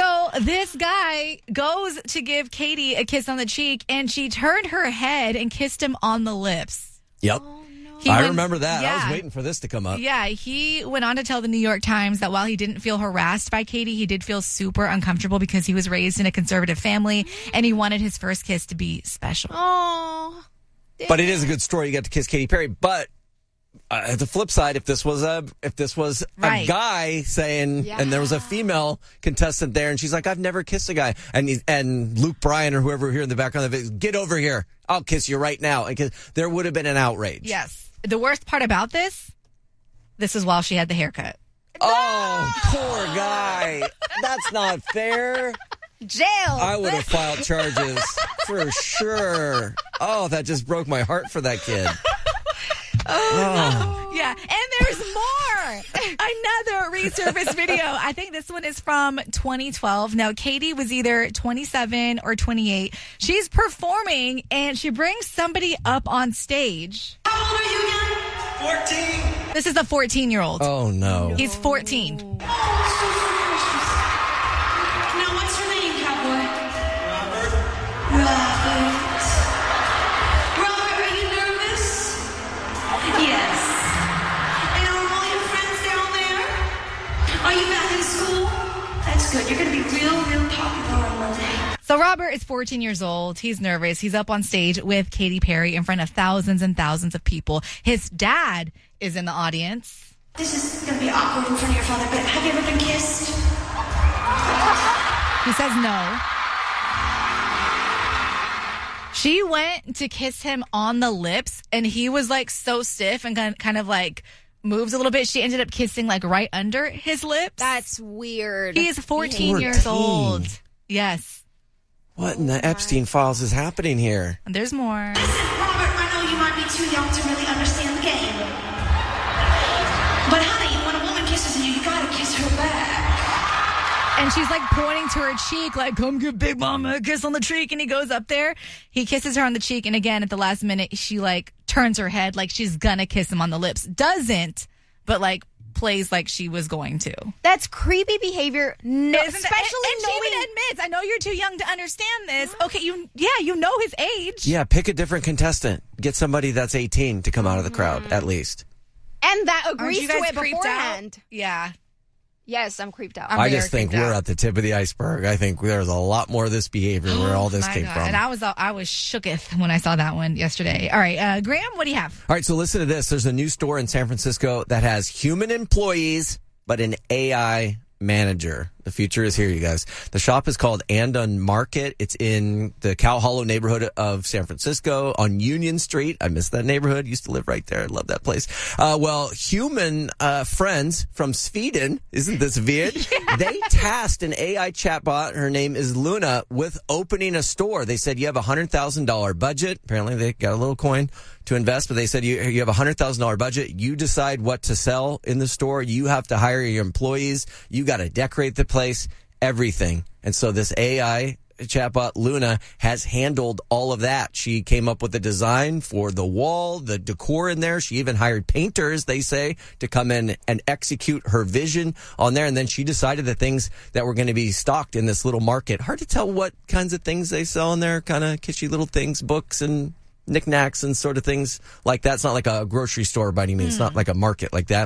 This guy goes to give Katie a kiss on the cheek, and she turned her head and kissed him on the lips. Yep. I remember that. I was waiting for this to come up. Yeah, he went on to tell the New York Times that while he didn't feel harassed by Katie, he did feel super uncomfortable because he was raised in a conservative family, and he wanted his first kiss to be special. Oh. But it is a good story. You got to kiss Katy Perry. But at the flip side, if this was a guy saying, and there was a female contestant there, and she's like, I've never kissed a guy, and Luke Bryan or whoever here in the background of the video, get over here, I'll kiss you right now, and there would have been an outrage. Yes. The worst part about this is while she had the haircut. Oh, poor guy. That's not fair. Jail. I would have filed charges for sure. Oh, that just broke my heart for that kid. Oh. Yeah, and there's more. Another resurfaced video. I think this one is from 2012. Now, Katie was either 27 or 28. She's performing, and she brings somebody up on stage. How old are you again? 14. This is a 14-year-old. Oh, no. He's 14. Now, what's your name, cowboy? Robert. Robert, are you nervous? Yes. And are all your friends down there? Are you back in school? That's good. You're going to be real popular on Monday. So Robert is 14 years old. He's nervous. He's up on stage with Katy Perry in front of thousands and thousands of people. His dad is in the audience. This is going to be awkward in front of your father, but have you ever been kissed? He says no. She went to kiss him on the lips, and he was like so stiff and kind of like moved a little bit. She ended up kissing like right under his lips. That's weird. He is 14 years old. Yes. What in the Epstein files is happening here? And there's more. Listen, Robert, I know you might be too young to really understand the game. But honey, when a woman kisses you, you gotta kiss her back. And she's like pointing to her cheek, like, come give Big Mama a kiss on the cheek. And he goes up there. He kisses her on the cheek. And again, at the last minute, she like turns her head like she's gonna kiss him on the lips. Doesn't, but like plays like she was going to. That's creepy behavior. No, especially and she even admits, I know you're too young to understand this. Okay, you know his age. Yeah, pick a different contestant. Get somebody that's 18 to come out of the crowd, at least. And that agrees you to guys it creeped beforehand. out? Yeah. Yes, I'm creeped out. I just think we're at the tip of the iceberg. I think there's a lot more of this behavior where all this came from. And I was shooketh when I saw that one yesterday. All right, Graham, what do you have? All right, so listen to this. There's a new store in San Francisco that has human employees, but an AI manager. The future is here, you guys. The shop is called Andon Market. It's in the Cow Hollow neighborhood of San Francisco on Union Street. I miss that neighborhood. Used to live right there. I love that place. Well, human friends from Sweden, isn't this weird? Yeah. They tasked an AI chatbot, her name is Luna, with opening a store. They said you have a $100,000 budget. Apparently they got a little coin to invest, but they said you have a $100,000 budget. You decide what to sell in the store. You have to hire your employees. You got to decorate the place, everything. And so this AI chatbot Luna has handled all of that. She came up with a design for the wall, the decor in there. She even hired painters, they say, to come in and execute her vision on there. And then she decided the things that were going to be stocked in this little market. Hard to tell what kinds of things they sell in there, kind of kitschy little things, books and knickknacks and sort of things like that. It's not like a grocery store by any means. It's not like a market like that.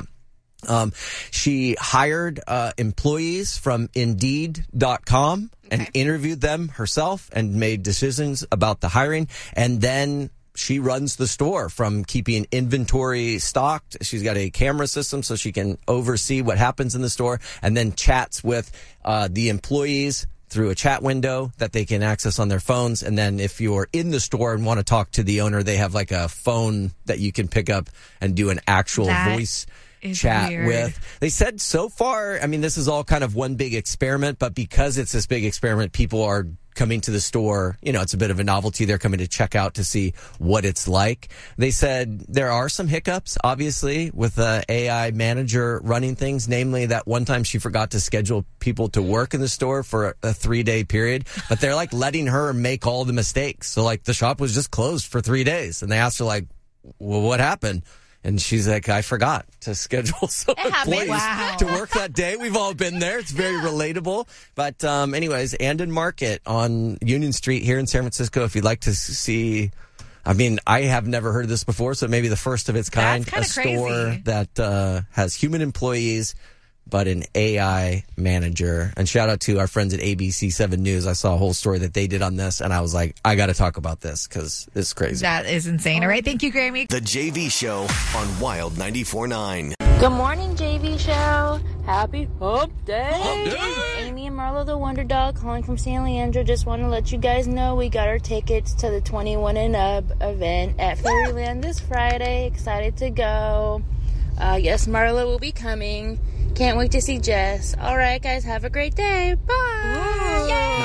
She hired employees from Indeed.com and interviewed them herself and made decisions about the hiring. And then she runs the store from keeping inventory stocked. She's got a camera system so she can oversee what happens in the store, and then chats with the employees through a chat window that they can access on their phones. And then if you're in the store and want to talk to the owner, they have like a phone that you can pick up and do an actual voice chat with. They said so far, I mean, this is all kind of one big experiment, but because it's this big experiment, people are coming to the store. You know, it's a bit of a novelty. They're coming to check out to see what it's like. They said there are some hiccups, obviously, with the AI manager running things, namely that one time she forgot to schedule people to work in the store for a 3-day period, but they're like letting her make all the mistakes. So like the shop was just closed for 3 days, and they asked her like, well, what happened? And she's like, I forgot to schedule some employees to work that day. We've all been there. It's very relatable. But anyways, Andon Market on Union Street here in San Francisco. If you'd like to see, I mean, I have never heard of this before, so maybe the first of its kind. A store that has human employees, but an AI manager. And shout out to our friends at ABC 7 News. I saw a whole story that they did on this, and I was like, I got to talk about this because it's crazy. That is insane. All right. Thank you, Grammy. The JV Show on Wild 94.9. Good morning, JV Show. Happy Hump Day. Amy and Marlo the Wonder Dog calling from San Leandro. Just want to let you guys know we got our tickets to the 21 and Up event at Fairyland this Friday. Excited to go. Yes, Marlo will be coming. Can't wait to see Jess. All right, guys, have a great day. Bye.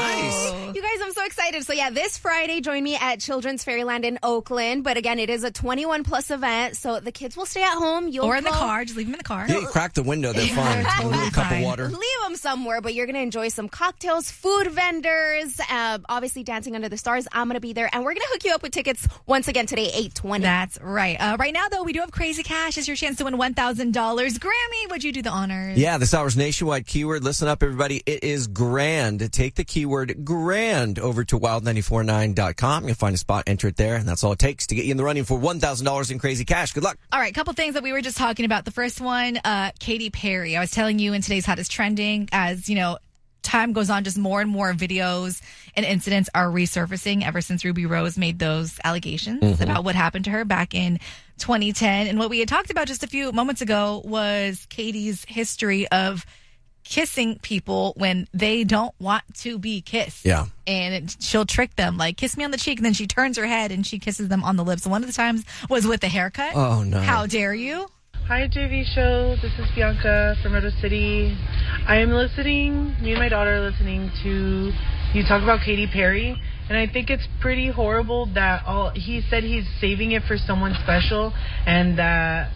Yay. You guys, I'm so excited. So, yeah, this Friday, join me at Children's Fairyland in Oakland. But, again, it is a 21-plus event, so the kids will stay at home. Or in the car. Just leave them in the car. Yeah, you crack the window. They're fine. A cup of water. Leave them somewhere, but you're going to enjoy some cocktails, food vendors, obviously Dancing Under the Stars. I'm going to be there, and we're going to hook you up with tickets once again today, 8:20. That's right. Right now, though, we do have Crazy Cash. It's your chance to win $1,000. Grammy, would you do the honors? Yeah, this hour's nationwide keyword. Listen up, everybody. It is grand. Take the keyword grand over to wild949.com. You'll find a spot, enter it there, and that's all it takes to get you in the running for $1,000 in Crazy Cash. Good luck. All right, couple things that we were just talking about. The first one, Katy Perry. I was telling you in today's Hottest Trending, as you know, time goes on, just more and more videos and incidents are resurfacing ever since Ruby Rose made those allegations about what happened to her back in 2010. And what we had talked about just a few moments ago was Katy's history of kissing people when they don't want to be kissed. Yeah. And she'll trick them, like, kiss me on the cheek, and then she turns her head and she kisses them on the lips. And one of the times was with a haircut. Oh, no. How dare you? Hi, JV Show. This is Bianca from Motor City. I am listening, me and my daughter are listening to you talk about Katy Perry, and I think it's pretty horrible that he said he's saving it for someone special, and that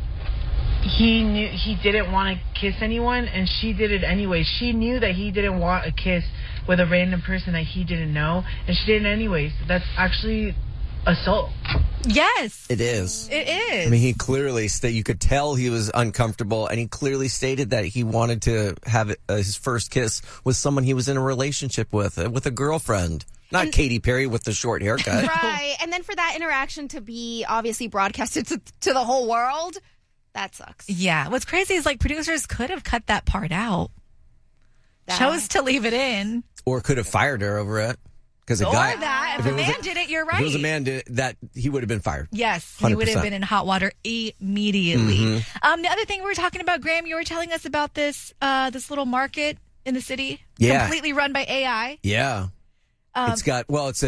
he knew he didn't want to kiss anyone, and she did it anyway. She knew that he didn't want a kiss with a random person that he didn't know, and she did it anyways. That's actually assault. Yes. It is. It is. I mean, he clearly you could tell he was uncomfortable, and he clearly stated that he wanted to have his first kiss with someone he was in a relationship with a girlfriend. Not Katy Perry with the short haircut. Right. And then for that interaction to be obviously broadcasted to the whole world, that sucks. Yeah. What's crazy is, like, producers could have cut that part out. Chose to leave it in. Or could have fired her over it. If a man did it, you're right. If it was a man did it, that he would have been fired. Yes, 100%. he would have been in hot water immediately. The other thing we were talking about, Graham, you were telling us about this little market in the city, completely run by AI. Yeah. It's got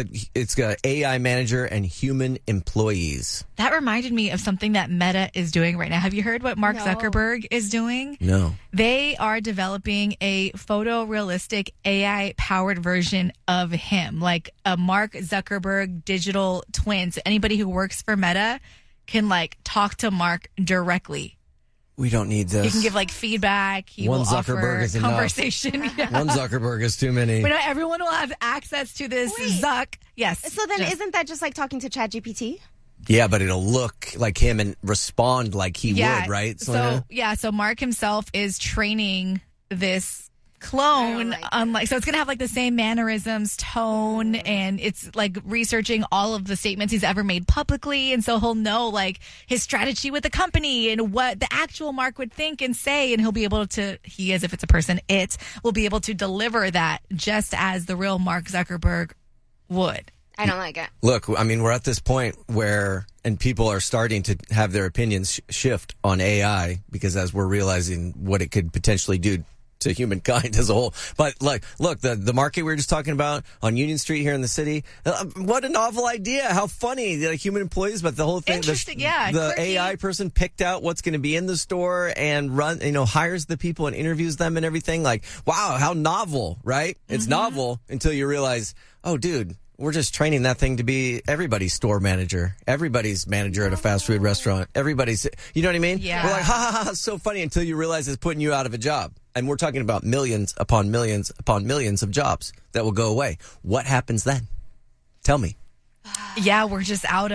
AI manager and human employees. That reminded me of something that Meta is doing right now. Have you heard what Mark Zuckerberg is doing? No. They are developing a photorealistic AI-powered version of him, like a Mark Zuckerberg digital twin. So anybody who works for Meta can, like, talk to Mark directly. We don't need this. He can give, like, feedback. He One will Zuckerberg offer is enough. conversation. Yeah. One Zuckerberg is too many. But not everyone will have access to this Zuck. Yes. So then isn't that just like talking to ChatGPT? Yeah, but it'll look like him and respond like he would, right? So Mark himself is training this clone, so it's gonna have, like, the same mannerisms, tone, and it's, like, researching all of the statements he's ever made publicly, and so he'll know, like, his strategy with the company and what the actual Mark would think and say, and he'll be able to, if it's a person, it will be able to deliver that just as the real Mark Zuckerberg would. I don't like it. Look, I mean, we're at this point where, and people are starting to have their opinions shift on AI, because as we're realizing what it could potentially do to humankind as a whole. But look, the market we were just talking about on Union Street here in the city, what a novel idea. How funny, the human employees, but the whole thing, interesting, the quirky. AI person picked out what's going to be in the store and hires the people and interviews them and everything. Like, wow, how novel, right? It's novel until you realize, oh, dude, we're just training that thing to be everybody's store manager, everybody's manager at a fast food restaurant, everybody's, you know what I mean? Yeah. We're like, ha, it's so funny until you realize it's putting you out of a job. And we're talking about millions upon millions upon millions of jobs that will go away. What happens then? Tell me. Yeah, we're just out of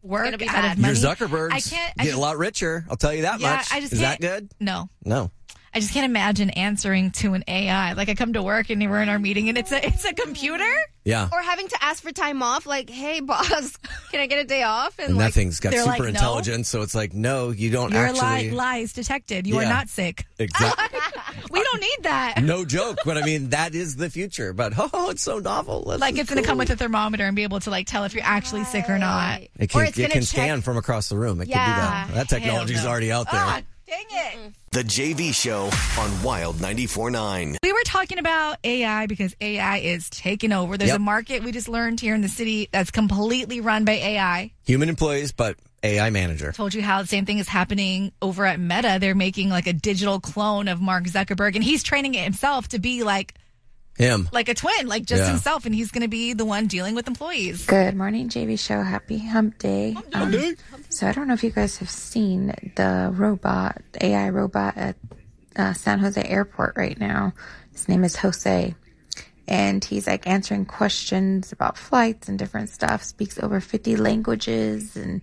work, gonna be out bad. of money. Your Zuckerbergs I can't. get a lot richer. I'll tell you that much. Is that good? No. No. I just can't imagine answering to an AI. Like I come to work and we're in our meeting and it's a computer. Yeah. Or having to ask for time off, like, hey, boss, can I get a day off? And that thing's got they're super like, intelligence, so it's like, no, you don't Your actually. lies detected. You are Yeah. not sick. Exactly. We don't need that. No joke, but I mean, that is the future. But, it's so novel. Like it's going to come with a thermometer and be able to like tell if you're actually sick or not. It can scan from across the room. It can do that. That technology's Hell no. already out there. Ah, dang it. The JV Show on Wild 94.9. We were talking about AI because AI is taking over. There's Yep. a market we just learned here in the city that's completely run by AI. Human employees, but AI manager. Told you how the same thing is happening over at Meta. They're making like a digital clone of Mark Zuckerberg, and he's training it himself to be like him, like a twin, like just Yeah. himself, and he's going to be the one dealing with employees. Good morning, JV Show. Happy Hump Day. So I don't know if you guys have seen the AI robot at San Jose Airport right now. His name is Jose. And he's like answering questions about flights and different stuff, speaks over 50 languages. And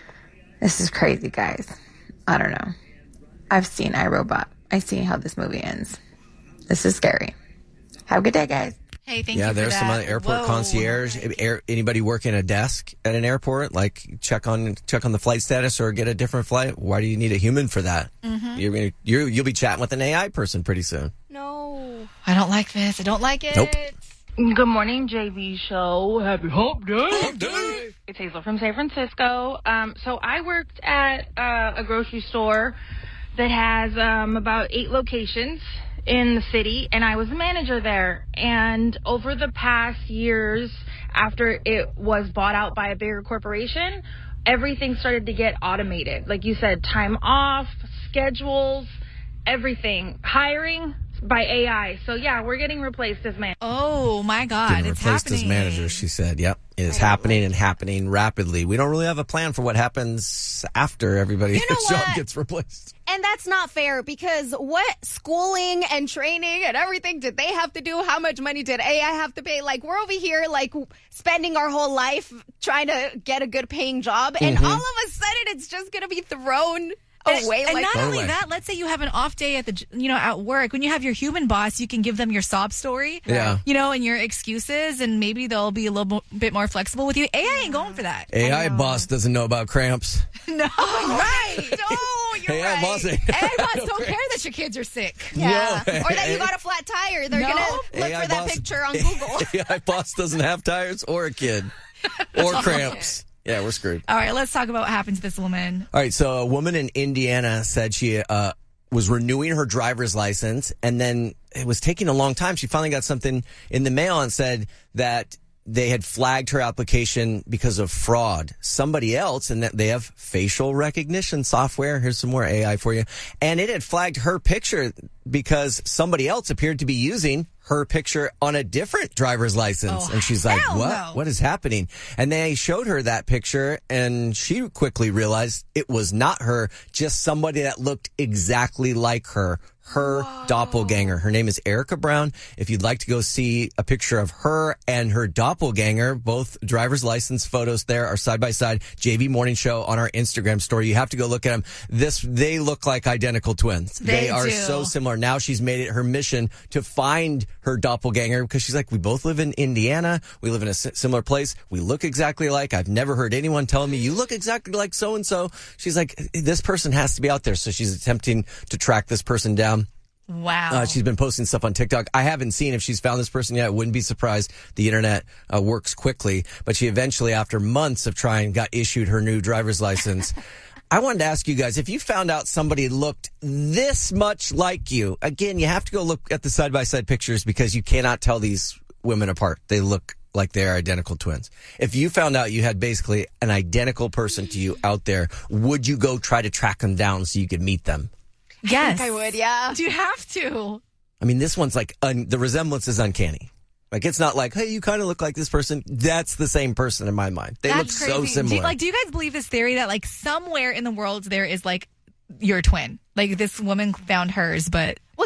this is crazy, guys. I don't know. I've seen iRobot. I see how this movie ends. This is scary. Have a good day, guys. Hey, thank Yeah, you for there's that. some other airport Whoa. concierge. Anybody working a desk at an airport, like check on the flight status or get a different flight. Why do you need a human for that? Mhm. You'll be chatting with an AI person pretty soon. No. I don't like this. I don't like it. Nope. Good morning, JV Show. Happy Hump Day. It's Hazel from San Francisco. So I worked at a grocery store that has about 8 locations in the city, and I was a manager there. And over the past years, after it was bought out by a bigger corporation, everything started to get automated. Like you said, time off, schedules, everything. Hiring by AI. So yeah, we're getting replaced as managers. Oh my God, Getting it's replaced happening. as manager, she said. Yep, it is happening and happening rapidly. We don't really have a plan for what happens after everybody's job gets replaced. And that's not fair because what schooling and training and everything did they have to do? How much money did AI have to pay? Like, we're over here, like, spending our whole life trying to get a good paying job. And all of a sudden, it's just going to be thrown away. And like not that. only that, let's say you have an off day at at work. When you have your human boss, you can give them your sob story, Yeah. and your excuses, and maybe they'll be a little bit more flexible with you. AI ain't going for that. AI boss doesn't know about cramps. No, right? No, you're AI right. boss ain't- AI boss don't care that your kids are sick. Yeah. No. Or that you got a flat tire. They're going to look AI for that boss- picture on Google. AI boss doesn't have tires or a kid or cramps. Yeah, we're screwed. All right, let's talk about what happened to this woman. All right, so a woman in Indiana said she was renewing her driver's license, and then it was taking a long time. She finally got something in the mail and said that they had flagged her application because of fraud. Somebody else, and that they have facial recognition software. Here's some more AI for you. And it had flagged her picture because somebody else appeared to be using her picture on a different driver's license. Oh, and she's like, hell what? no. What is happening? And they showed her that picture, and she quickly realized it was not her, just somebody that looked exactly like her. Her doppelganger. Her name is Erica Brown. If you'd like to go see a picture of her and her doppelganger, both driver's license photos there are side by side. JV Morning Show on our Instagram story. You have to go look at them. They look like identical twins. They are do. so similar. Now she's made it her mission to find her doppelganger because she's like, we both live in Indiana. We live in a similar place. We look exactly alike. I've never heard anyone telling me you look exactly like so-and-so. She's like, this person has to be out there. So she's attempting to track this person down. Wow. She's been posting stuff on TikTok. I haven't seen if she's found this person yet. I wouldn't be surprised. The internet works quickly. But she eventually, after months of trying, got issued her new driver's license. I wanted to ask you guys, if you found out somebody looked this much like you, again, you have to go look at the side-by-side pictures because you cannot tell these women apart. They look like they're identical twins. If you found out you had basically an identical person to you out there, would you go try to track them down so you could meet them? Yes. I think I would, yeah. Do you have to? I mean, this one's like, the resemblance is uncanny. Like, it's not like, hey, you kind of look like this person. That's the same person in my mind. They look That's so crazy. similar. Do you guys believe this theory that somewhere in the world there is your twin? Like this woman found hers, but Well,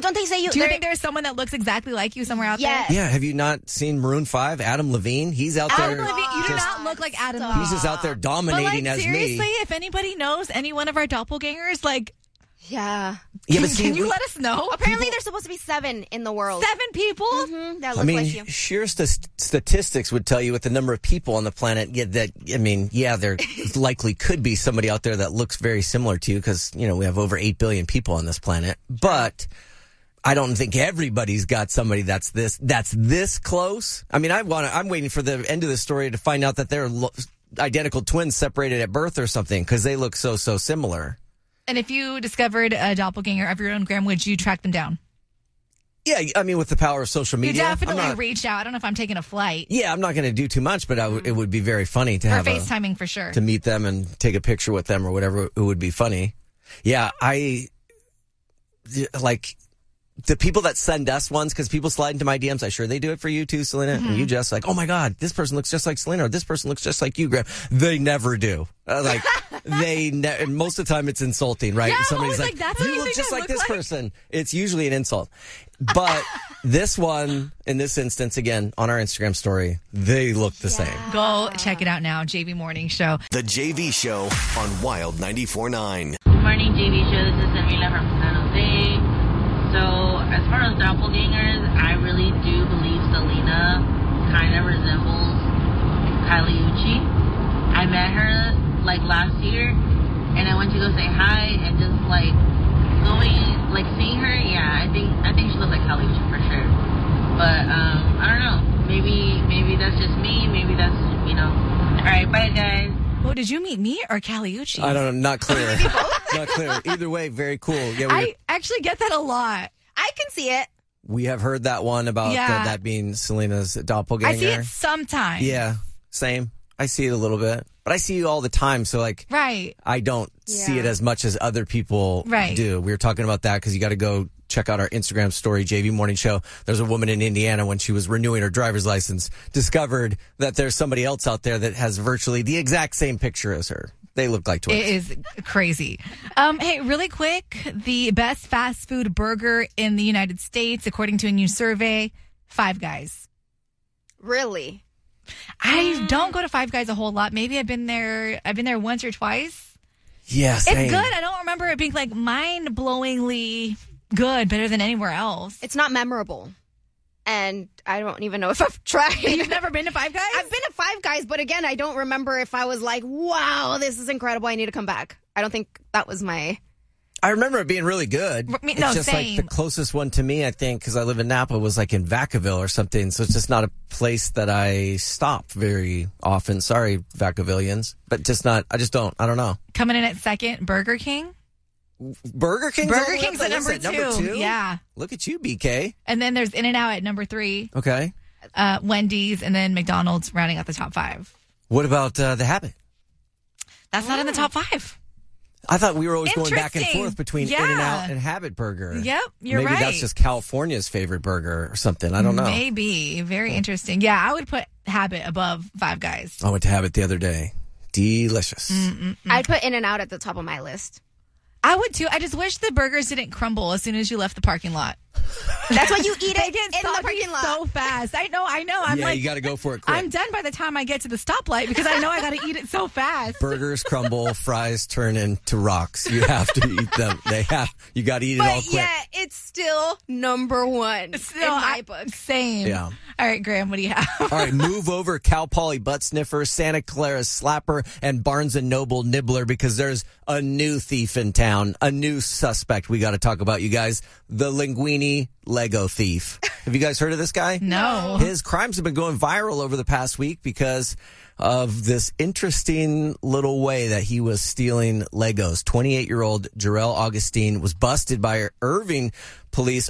don't they say you... Do you think there's someone that looks exactly like you somewhere out Yes. there? Yeah, have you not seen Maroon 5? Adam Levine? He's out there. Adam Levine, you do not look like Adam Levine. He's just out there dominating as seriously, me. if anybody knows any one of our doppelgangers, like... Yeah. Can you let us know? Apparently, there's supposed to be 7 in the world. 7 people? Mm-hmm, that look I mean, like you. sheer statistics would tell you with the number of people on the planet there likely could be somebody out there that looks very similar to you because, we have over 8 billion people on this planet. But I don't think everybody's got somebody that's this close. I mean, I'm waiting for the end of the story to find out that they're identical twins separated at birth or something because they look so similar. And if you discovered a doppelganger of your own, Graham, would you track them down? Yeah, I mean, with the power of social media. You definitely reached out. I don't know if I'm taking a flight. Yeah, I'm not going to do too much, but it would be very funny to have FaceTiming for sure. To meet them and take a picture with them or whatever. It would be funny. Yeah, the people that send us ones, because people slide into my DMs, I'm sure they do it for you too, Selena. And you just like, oh my God, this person looks just like Selena, or this person looks just like you, Graham. They never do. And most of the time it's insulting, right? Yeah, Somebody's like, you look just like this person. It's usually an insult. But this one, in this instance, again, on our Instagram story, they look the same. Go check it out now, JV Morning Show. The JV Show on Wild 94.9. Good morning, JV Show. This is Emila from San Jose. So, as far as doppelgangers, I really do believe Selena kind of resembles Kylie Uchii. I met her, last year, and I went to go say hi, and just, seeing her, yeah, I think she looks like Kylie Uchii for sure. But, I don't know. Maybe that's just me. Maybe that's, All right, bye, guys. Oh, did you meet me or Kylie Uchii? I don't know. Not clear. Not clear. Either way, very cool. Yeah, I actually get that a lot. I can see it. We have heard that one about that being Selena's doppelganger. I see it sometimes. Yeah, same. I see it a little bit. But I see you all the time, so right. I don't see it as much as other people do. We were talking about that because you got to go check out our Instagram story, JV Morning Show. There's a woman in Indiana when she was renewing her driver's license, discovered that there's somebody else out there that has virtually the exact same picture as her. They look like twins. It is crazy. Hey, really quick, the best fast food burger in the United States, according to a new survey, Five Guys. Really? I don't go to Five Guys a whole lot. Maybe I've been there once or twice. Yeah, same. It's good. I don't remember it being mind-blowingly good, better than anywhere else. It's not memorable. And I don't even know if I've tried. You've never been to Five Guys? I've been to Five Guys, but again, I don't remember if I was like, wow, this is incredible. I need to come back. I don't think that was my... I remember it being really good. It's just same. The closest one to me, I think, because I live in Napa, was in Vacaville or something. So it's just not a place that I stop very often. Sorry, Vacavillians. But just not, I don't know. Coming in at second, Burger King. Burger King's at number two. Yeah. Look at you, BK. And then there's In-N-Out at number 3. Okay. Wendy's, and then McDonald's rounding out the top 5. What about The Habit? That's not in the top 5. I thought we were always going back and forth between In-N-Out and Habit Burger. Yep, you're right. Maybe that's just California's favorite burger or something. I don't know. Maybe. Very interesting. Yeah, I would put Habit above Five Guys. I went to Habit the other day. Delicious. I'd put In-N-Out at the top of my list. I would too. I just wish the burgers didn't crumble as soon as you left the parking lot. That's why you eat it in the parking lot so fast. I know. I'm you got to go for it quick. I'm done by the time I get to the stoplight because I know I got to eat it so fast. Burgers crumble, fries turn into rocks. You have to eat them. You got to eat it all quick. Yeah, it's still number 1 in my book. Same. Yeah. All right, Graham, what do you have? All right, Move Over, Cal Poly Butt Sniffer, Santa Clara Slapper, and Barnes & Noble Nibbler, because there's a new thief in town, a new suspect we got to talk about, you guys. The Linguini Lego thief. Have you guys heard of this guy? No. His crimes have been going viral over the past week because of this interesting little way that he was stealing Legos. 28-year-old Jarrell Augustine was busted by Irvine police,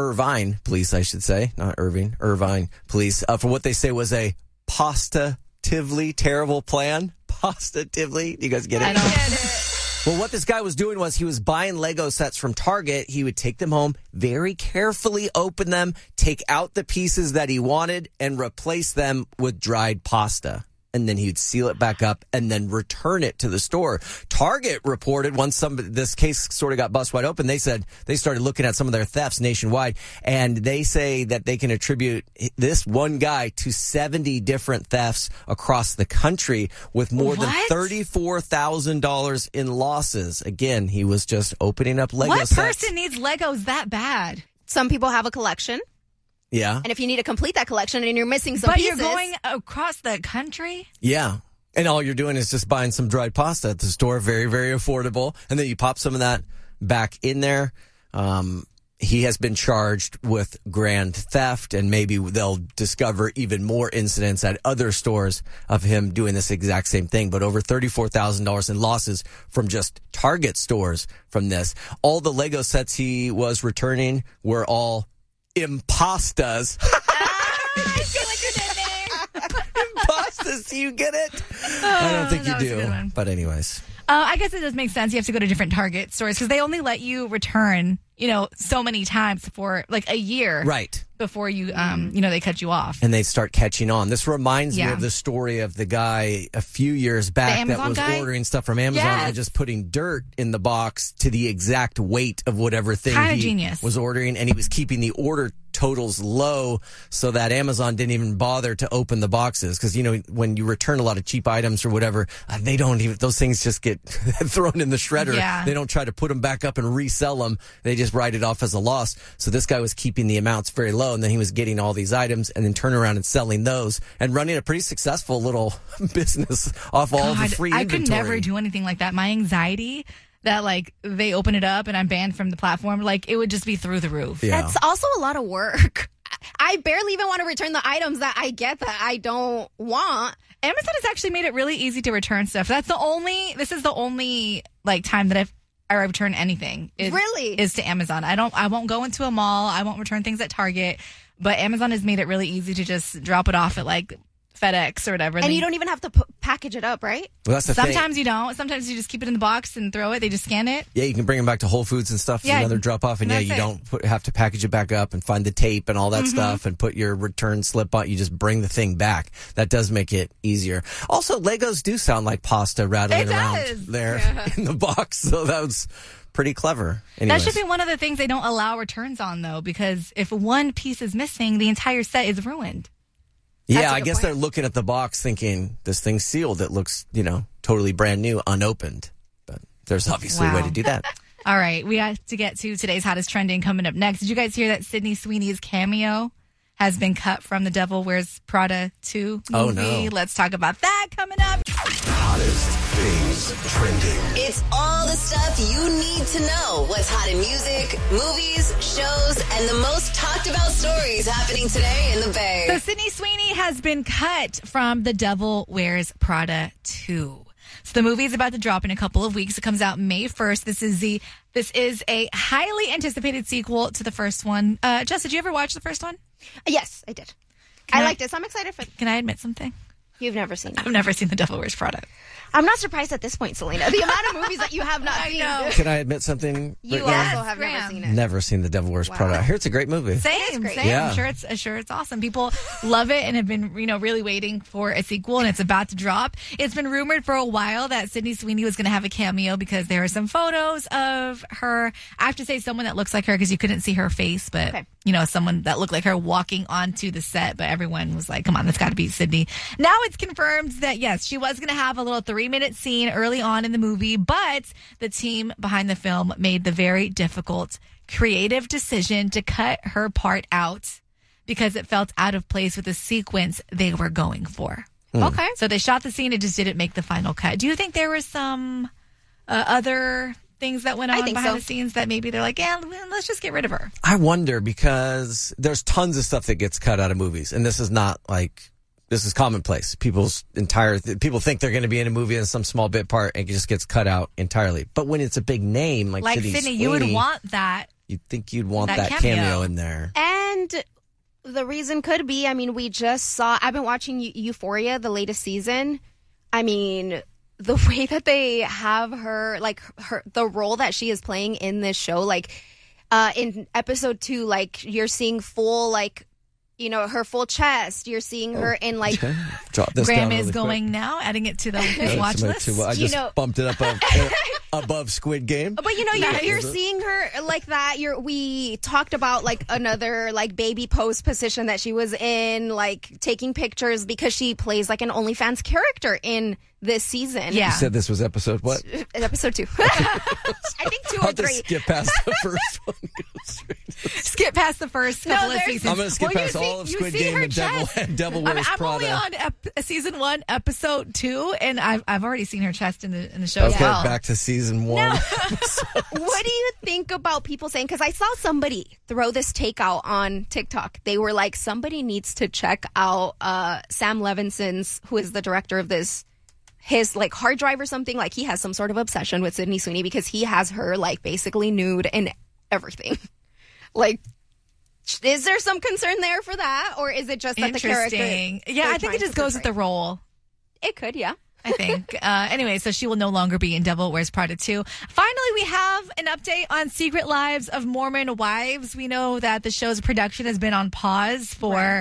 I should say, not Irving, Irvine police, for what they say was a positively terrible plan. Positively? You guys get it? I don't get it. Well, what this guy was doing was he was buying Lego sets from Target. He would take them home, very carefully open them, take out the pieces that he wanted, and replace them with dried pasta. and then he'd seal it back up and then return it to the store. Target reported once this case sort of got bust wide open, they said they started looking at some of their thefts nationwide, and they say that they can attribute this one guy to 70 different thefts across the country with more than $34,000 in losses. Again, he was just opening up Lego What sets. person needs Legos that bad? Some people have a collection. Yeah. And if you need to complete that collection and you're missing some But pieces. you're going across the country? Yeah. And all you're doing is just buying some dried pasta at the store. Very, very affordable. And then you pop some of that back in there. He has been charged with grand theft, and maybe they'll discover even more incidents at other stores of him doing this exact same thing. But over $34,000 in losses from just Target stores from this. All the Lego sets he was returning were all impastas. I feel like you're dead there. Impastas, do you get it? I don't think you that was a do. good one. But anyways. I guess it does make sense. You have to go to different Target stores because they only let you return, so many times for like a year. Right. Before you, they cut you off. And they start catching on. This reminds me Yeah. of the story of the guy a few years back that was ordering stuff from Amazon and just putting dirt in the box to the exact weight of whatever thing Kinda he genius. was ordering. And he was keeping the order totals low so that Amazon didn't even bother to open the boxes. Because, when you return a lot of cheap items or whatever, they don't even, those things just get thrown in the shredder. Yeah. They don't try to put them back up and resell them. They just write it off as a loss. So this guy was keeping the amounts very low, and then he was getting all these items and then turning around and selling those and running a pretty successful little business off all the free I inventory. could never do anything like that. My anxiety that they open it up and I'm banned from the platform, it would just be through the roof. Yeah. That's also a lot of work. I barely even want to return the items that I get that I don't want. Amazon has actually made it really easy to return stuff. This is the only time that I return anything. Is to Amazon. I won't go into a mall. I won't return things at Target, but Amazon has made it really easy to just drop it off at FedEx or whatever. And you don't even have to package it up, right? Well, that's the thing. Sometimes you don't. Sometimes you just keep it in the box and throw it. They just scan it. Yeah, you can bring them back to Whole Foods and stuff. Yeah, Another drop off, and that's you it. don't have to package it back up and find the tape and all that stuff and put your return slip on. You just bring the thing back. That does make it easier. Also, Legos do sound like pasta rattling around there in the box, so that was pretty clever. Anyways. That should be one of the things they don't allow returns on, though, because if one piece is missing, the entire set is ruined. Yeah, I guess they're looking at the box thinking this thing's sealed. It looks, totally brand new, unopened. But there's obviously a way to do that. All right, we have to get to today's hottest trending coming up next. Did you guys hear that Sydney Sweeney's cameo has been cut from the Devil Wears Prada 2 movie? Oh, no. Let's talk about that coming up. Hottest things trending. It's all the stuff you need to know. What's hot in music, movies, shows, and the most talked about stories happening today in the Bay. So Sydney Sweeney has been cut from The Devil Wears Prada 2. So the movie is about to drop in a couple of weeks. It comes out May 1st. This is a highly anticipated sequel to the first one. Jess, did you ever watch the first one? Yes, I did. I liked it, so I'm excited for it. Can I admit something? You've never seen it. I've never seen The Devil Wears Prada. I'm not surprised at this point, Selena. The amount of movies that you have not seen. Can I admit something? You right now? also have never seen it. Never seen The Devil Wears Prada. I hear it's a great movie. Same. Yeah. I'm sure it's awesome. People love it and have been, really waiting for a sequel, and it's about to drop. It's been rumored for a while that Sydney Sweeney was going to have a cameo because there are some photos of her. I have to say someone that looks like her because you couldn't see her face, but someone that looked like her walking onto the set, but everyone was like, come on, that's got to be Sydney. Now it's confirmed that yes, she was going to have a little 3-minute scene early on in the movie, but the team behind the film made the very difficult creative decision to cut her part out because it felt out of place with the sequence they were going for. Okay. So they shot the scene, it just didn't make the final cut. Do you think there was some other things that went on behind the scenes that maybe they're like, yeah, let's just get rid of her? I wonder because there's tons of stuff that gets cut out of movies, and this is not this is commonplace. People think they're going to be in a movie in some small bit part and it just gets cut out entirely. But when it's a big name like Sydney, Sweeney, you would want that. You'd think you'd want that cameo. cameo in there. And the reason could be, we just saw, I've been watching Euphoria, the latest season. The way that they have her, the role that she is playing in this show, in episode 2, you're seeing full, her full chest. You're seeing her in like. Drop this Graham down is really going quick. now, adding it to his watch list. I just bumped it up above Squid Game. But you're seeing her like that. We talked about like another like baby pose position that she was in, like taking pictures because she plays like an OnlyFans character in this season. You said this was episode what? Episode 2. I think 2 or 3. Skip past the first one. Skip past the first couple of seasons. I'm going to skip past all of Squid Game and Devil Wears I'm Prada. only on season 1, episode 2, and I've already seen her chest in the show as Okay, well. back to season 1. What do you think about people saying, because I saw somebody throw this takeout on TikTok. They were like, somebody needs to check out Sam Levinson's, who is the director of this, his like hard drive or something. Like he has some sort of obsession with Sydney Sweeney because he has her like basically nude and everything. Like, is there some concern there for that? Or is it just that the character... Yeah, I think it just goes with the role. It could, yeah. I think. Anyway, so she will no longer be in Devil Wears Prada 2. Finally, we have an update on Secret Lives of Mormon Wives. We know that the show's production has been on pause for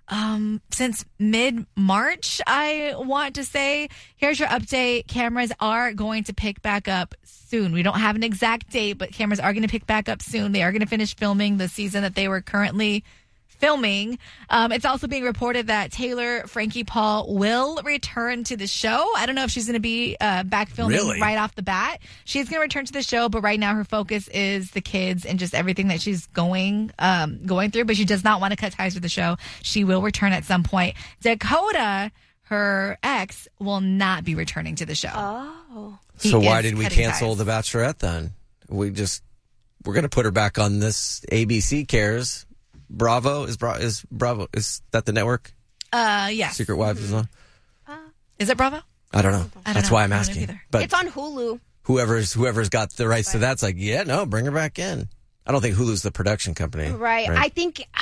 since mid-March, I want to say. Here's your update. Cameras are going to pick back up soon. We don't have an exact date, but cameras are going to pick back up soon. They are going to finish filming the season that they were currently filming. It's also being reported that Taylor Frankie Paul will return to the show. I don't know if she's going to be back filming right off the bat. She's going to return to the show, but right now her focus is the kids and just everything that she's going through. But she does not want to cut ties with the show. She will return at some point. Dakota, her ex, will not be returning to the show. Oh. So why did we cancel The Bachelorette then? We're going to put her back on this ABC Cares. Bravo is that the network? Yeah. Secret Wives is on. Is it Bravo? I don't know. That's why I'm asking. But it's on Hulu. Whoever's got the rights to that's like, yeah, no, bring her back in. I don't think Hulu's the production company. Right. I think it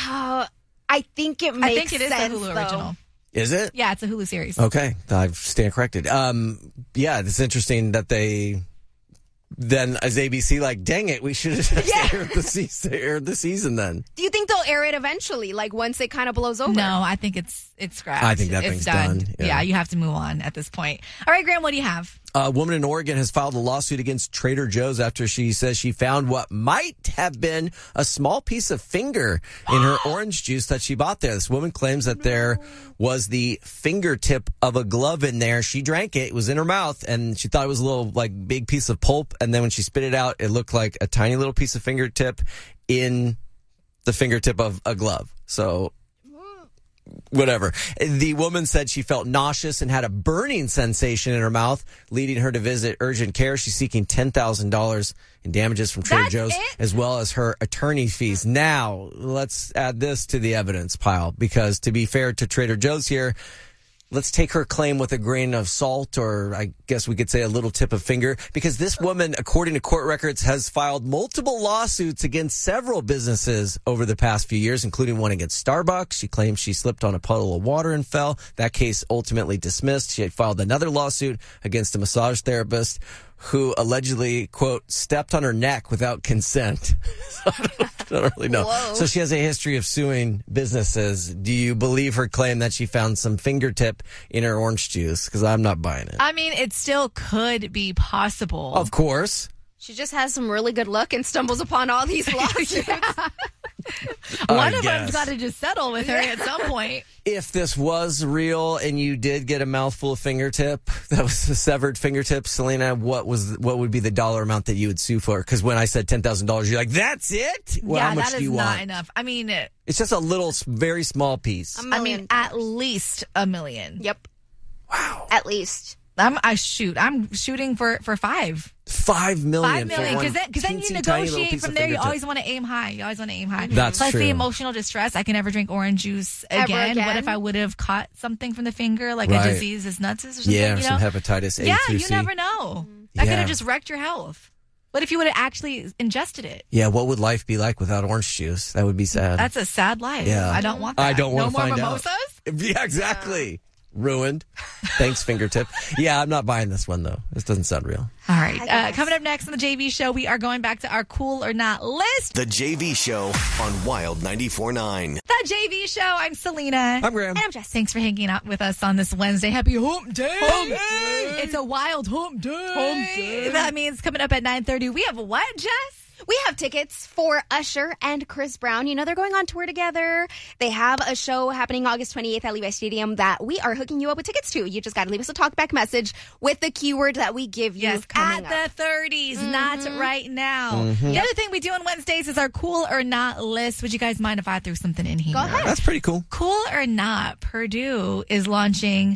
makes it is sense, a Hulu original. Is it? Yeah, it's a Hulu series. Okay, I stand corrected. Yeah, it's interesting that they. Then as ABC, like, dang it, we should have just aired the season then. Do you think they'll air it eventually, like once it kind of blows over? No, I think it's scrapped. I think that thing's done. Yeah, you have to move on at this point. All right, Graham, what do you have? A woman in Oregon has filed a lawsuit against Trader Joe's after she says she found what might have been a small piece of finger in her orange juice that she bought there. This woman claims that there was the fingertip of a glove in there. She drank it. It was in her mouth, and she thought it was a little, like, big piece of pulp. And then when she spit it out, it looked like a tiny little piece of fingertip in the fingertip of a glove. So... whatever. The woman said she felt nauseous and had a burning sensation in her mouth, leading her to visit urgent care. She's seeking $10,000 in damages from Trader Joe's, as well as her attorney fees. Now, let's add this to the evidence pile, because to be fair to Trader Joe's here, let's take her claim with a grain of salt, or I guess we could say a little tip of finger, because this woman, according to court records, has filed multiple lawsuits against several businesses over the past few years, including one against Starbucks. She claims she slipped on a puddle of water and fell. That case ultimately dismissed. She had filed another lawsuit against a massage therapist who allegedly, quote, stepped on her neck without consent. I don't really know. Whoa. So she has a history of suing businesses. Do you believe her claim that she found some fingertip in her orange juice? Because I'm not buying it. I mean, it still could be possible. Of course. She just has some really good luck and stumbles upon all these lawsuits. One of them's got to just settle with her at some point. If this was real and you did get a mouthful of fingertip, that was a severed fingertip, Selena, what would be the dollar amount that you would sue for? Because when I said $10,000, you're like, that's it? Well, yeah, how much that do is you not want? enough. I mean, It's just a little, very small piece. I mean, at least $1 million. Yep. Wow. At least. I'm shooting for $5 million. $5 million. $5 million, because then you negotiate from there. You always want to aim high. That's Plus true. the emotional distress. I can never drink orange juice again. What if I would have caught something from the finger, like a disease as nuts or something? Yeah, you know? some hepatitis A, yeah, 2C. you never know. That could have just wrecked your health. What if you would have actually ingested it? Yeah, what would life be like without orange juice? That would be sad. That's a sad life. Yeah. I don't want that. I don't want to find No more out. mimosas? Yeah, exactly. ruined. Thanks, fingertip. Yeah, I'm not buying this one, though. This doesn't sound real. All right. Coming up next on the JV Show, we are going back to our cool or not list. The JV Show on Wild 94.9. The JV Show. I'm Selena. I'm Graham. And I'm Jess. Thanks for hanging out with us on this Wednesday. Happy Hump Day. Hump Day. It's a wild Hump Day. Hump Day. That means coming up at 9:30, we have what, Jess? We have tickets for Usher and Chris Brown. You know, they're going on tour together. They have a show happening August 28th at Levi Stadium that we are hooking you up with tickets to. You just got to leave us a talkback message with the keyword that we give you coming at up. the 30s, not right now. Mm-hmm. The other thing we do on Wednesdays is our cool or not list. Would you guys mind if I threw something in here? Go ahead. That's pretty cool. Cool or not, Purdue is launching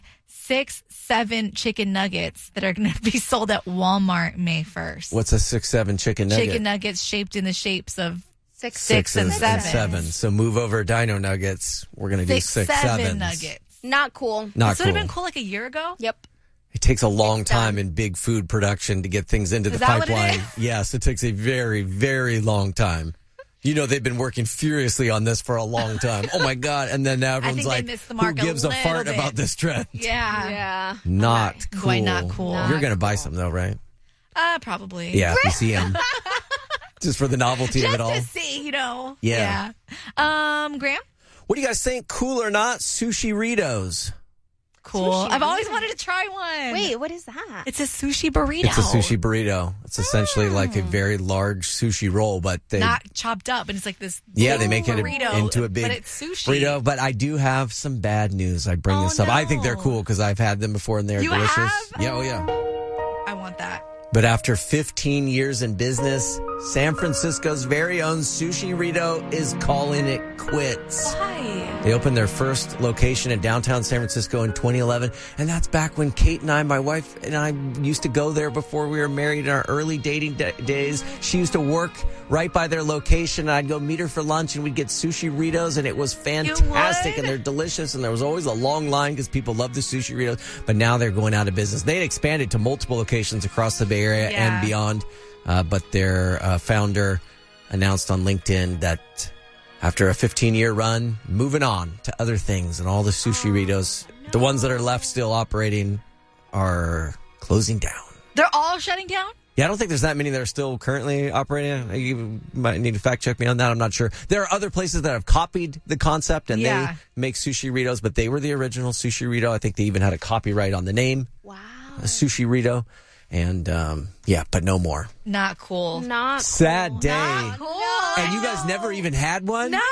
6-7 chicken nuggets that are going to be sold at Walmart May 1st. What's a 6-7 chicken nugget? Chicken nuggets shaped in the shapes of six and seven. So move over Dino Nuggets. We're going to do 6-7 nuggets. Not cool. Not This would have been cool like a year ago. Yep. It takes a long time in big food production to get things into the that what it pipeline. is? Yes, it takes a very, very long time. You know, they've been working furiously on this for a long time. Oh, my God. And then now everyone's think they like, missed the who mark a gives a little fart bit. about this trend? Yeah. Not cool. Why not cool? You're going to buy some, though, right? Probably. Yeah, if you see them. Just for the novelty of it all. Just to see, you know. Yeah. Graham? What do you guys think? Cool or not? Sushi Ritos. Cool. Sushi I've always burrito. wanted to try one. Wait, what is that? It's a sushi burrito. It's a sushi burrito. It's essentially like a very large sushi roll, but they not chopped up, and it's like this. they make it burrito, into a big but it's sushi. burrito. But I do have some bad news. I bring this up. I think they're cool because I've had them before and they're You delicious. have? Yeah, oh yeah. I want that. But after 15 years in business, San Francisco's very own Sushi Rito is calling it quits. Why? They opened their first location in downtown San Francisco in 2011, and that's back when Kate and I, my wife and I, used to go there before we were married in our early dating days. She used to work right by their location, and I'd go meet her for lunch, and we'd get Sushi Ritos, and it was fantastic, and they're delicious, and there was always a long line because people love the Sushi Ritos, but now they're going out of business. They had expanded to multiple locations across the Bay Area and beyond, but their founder announced on LinkedIn that after a 15-year run, moving on to other things, and all the Sushi Ritos, the ones that are left still operating, are closing down. They're all shutting down? Yeah, I don't think there's that many that are still currently operating. You might need to fact check me on that. I'm not sure. There are other places that have copied the concept, and they make Sushi Ritos, but they were the original Sushi Rito. I think they even had a copyright on the name. Wow. Sushi Rito. And, but no more. Not cool. Not Sad cool. day. Not cool. And you guys never even had one? No.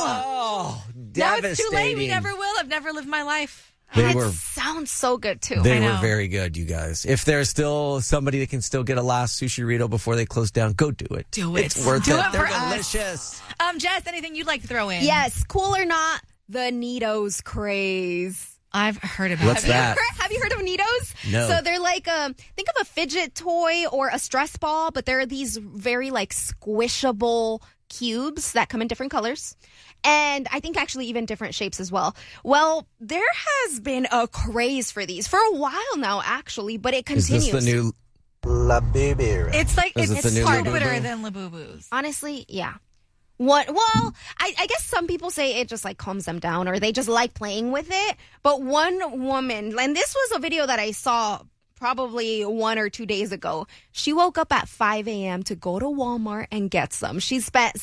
Oh, Now devastating. it's too late. We never will. I've never lived my life. They were Sounds so good, too. They were very good, you guys. If there's still somebody that can still get a last Sushi Rito before they close down, go do it. Do it. It's worth Do it. it They're for us. delicious. Jess, anything you'd like to throw in? Yes, cool or not, the Neatos craze. I've heard about What's it. that? Have you heard of Neatos? No. So they're like, think of a fidget toy or a stress ball, but they're these very like squishable cubes that come in different colors. And I think actually even different shapes as well. Well, there has been a craze for these for a while now, actually, but it Is continues. this the new La Baby? It's like, Is it it's the new stupider Labubu? than Labubu's. Honestly, yeah. What? Well, I guess some people say it just like calms them down or they just like playing with it. But one woman, and this was a video that I saw probably 1 or 2 days ago. She woke up at 5 a.m. to go to Walmart and get some. She spent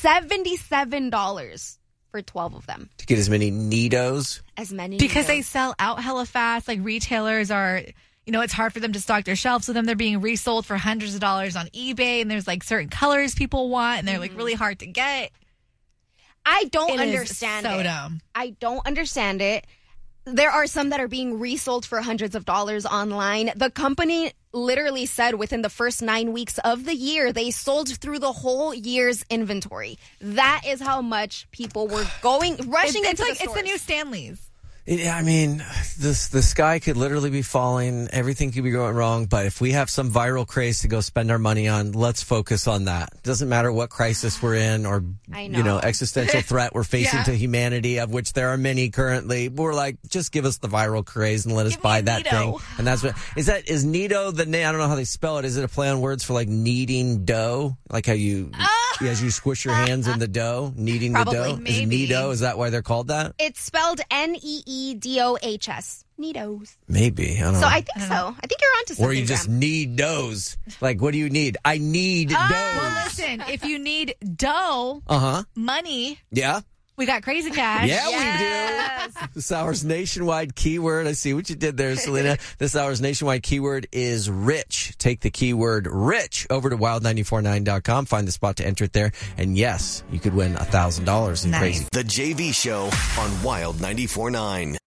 $77 for 12 of them. to get as many Neatos? As many. Because they Neatos. sell out hella fast. Like retailers are, you know, it's hard for them to stock their shelves with them. They're being resold for hundreds of dollars on eBay, and there's like certain colors people want, and they're like really hard to get. I don't It is understand so it. dumb. I don't understand it. There are some that are being resold for hundreds of dollars online. The company literally said within the first 9 weeks of the year, they sold through the whole year's inventory. That is how much people were rushing It's into like the it's the stores. new Stanley's. I mean, the sky could literally be falling. Everything could be going wrong. But if we have some viral craze to go spend our money on, let's focus on that. Doesn't matter what crisis we're in or, I know. existential threat we're facing Yeah. to humanity, of which there are many currently. We're like, just give us the viral craze and let us Give me buy a that Neato. thing. And that's what, is Neato the name? I don't know how they spell it. Is it a play on words for like kneading dough? Like how you As you squish your hands in the dough, kneading Probably, the dough. Is it maybe. Needo? Is that why they're called that? It's spelled Needohs. Needos. Maybe. I don't know. So I think so. I think you're onto something. Or you just Graham. need doughs. Like, what do you need? I need doughs. Well, listen, if you need dough, money, Yeah. we got Crazy Cash. Yeah, we do. This hour's nationwide keyword. I see what you did there, Selena. This hour's nationwide keyword is rich. Take the keyword rich over to wild949.com. Find the spot to enter it there. And yes, you could win $1,000 in Crazy. The JV Show on Wild 94.9.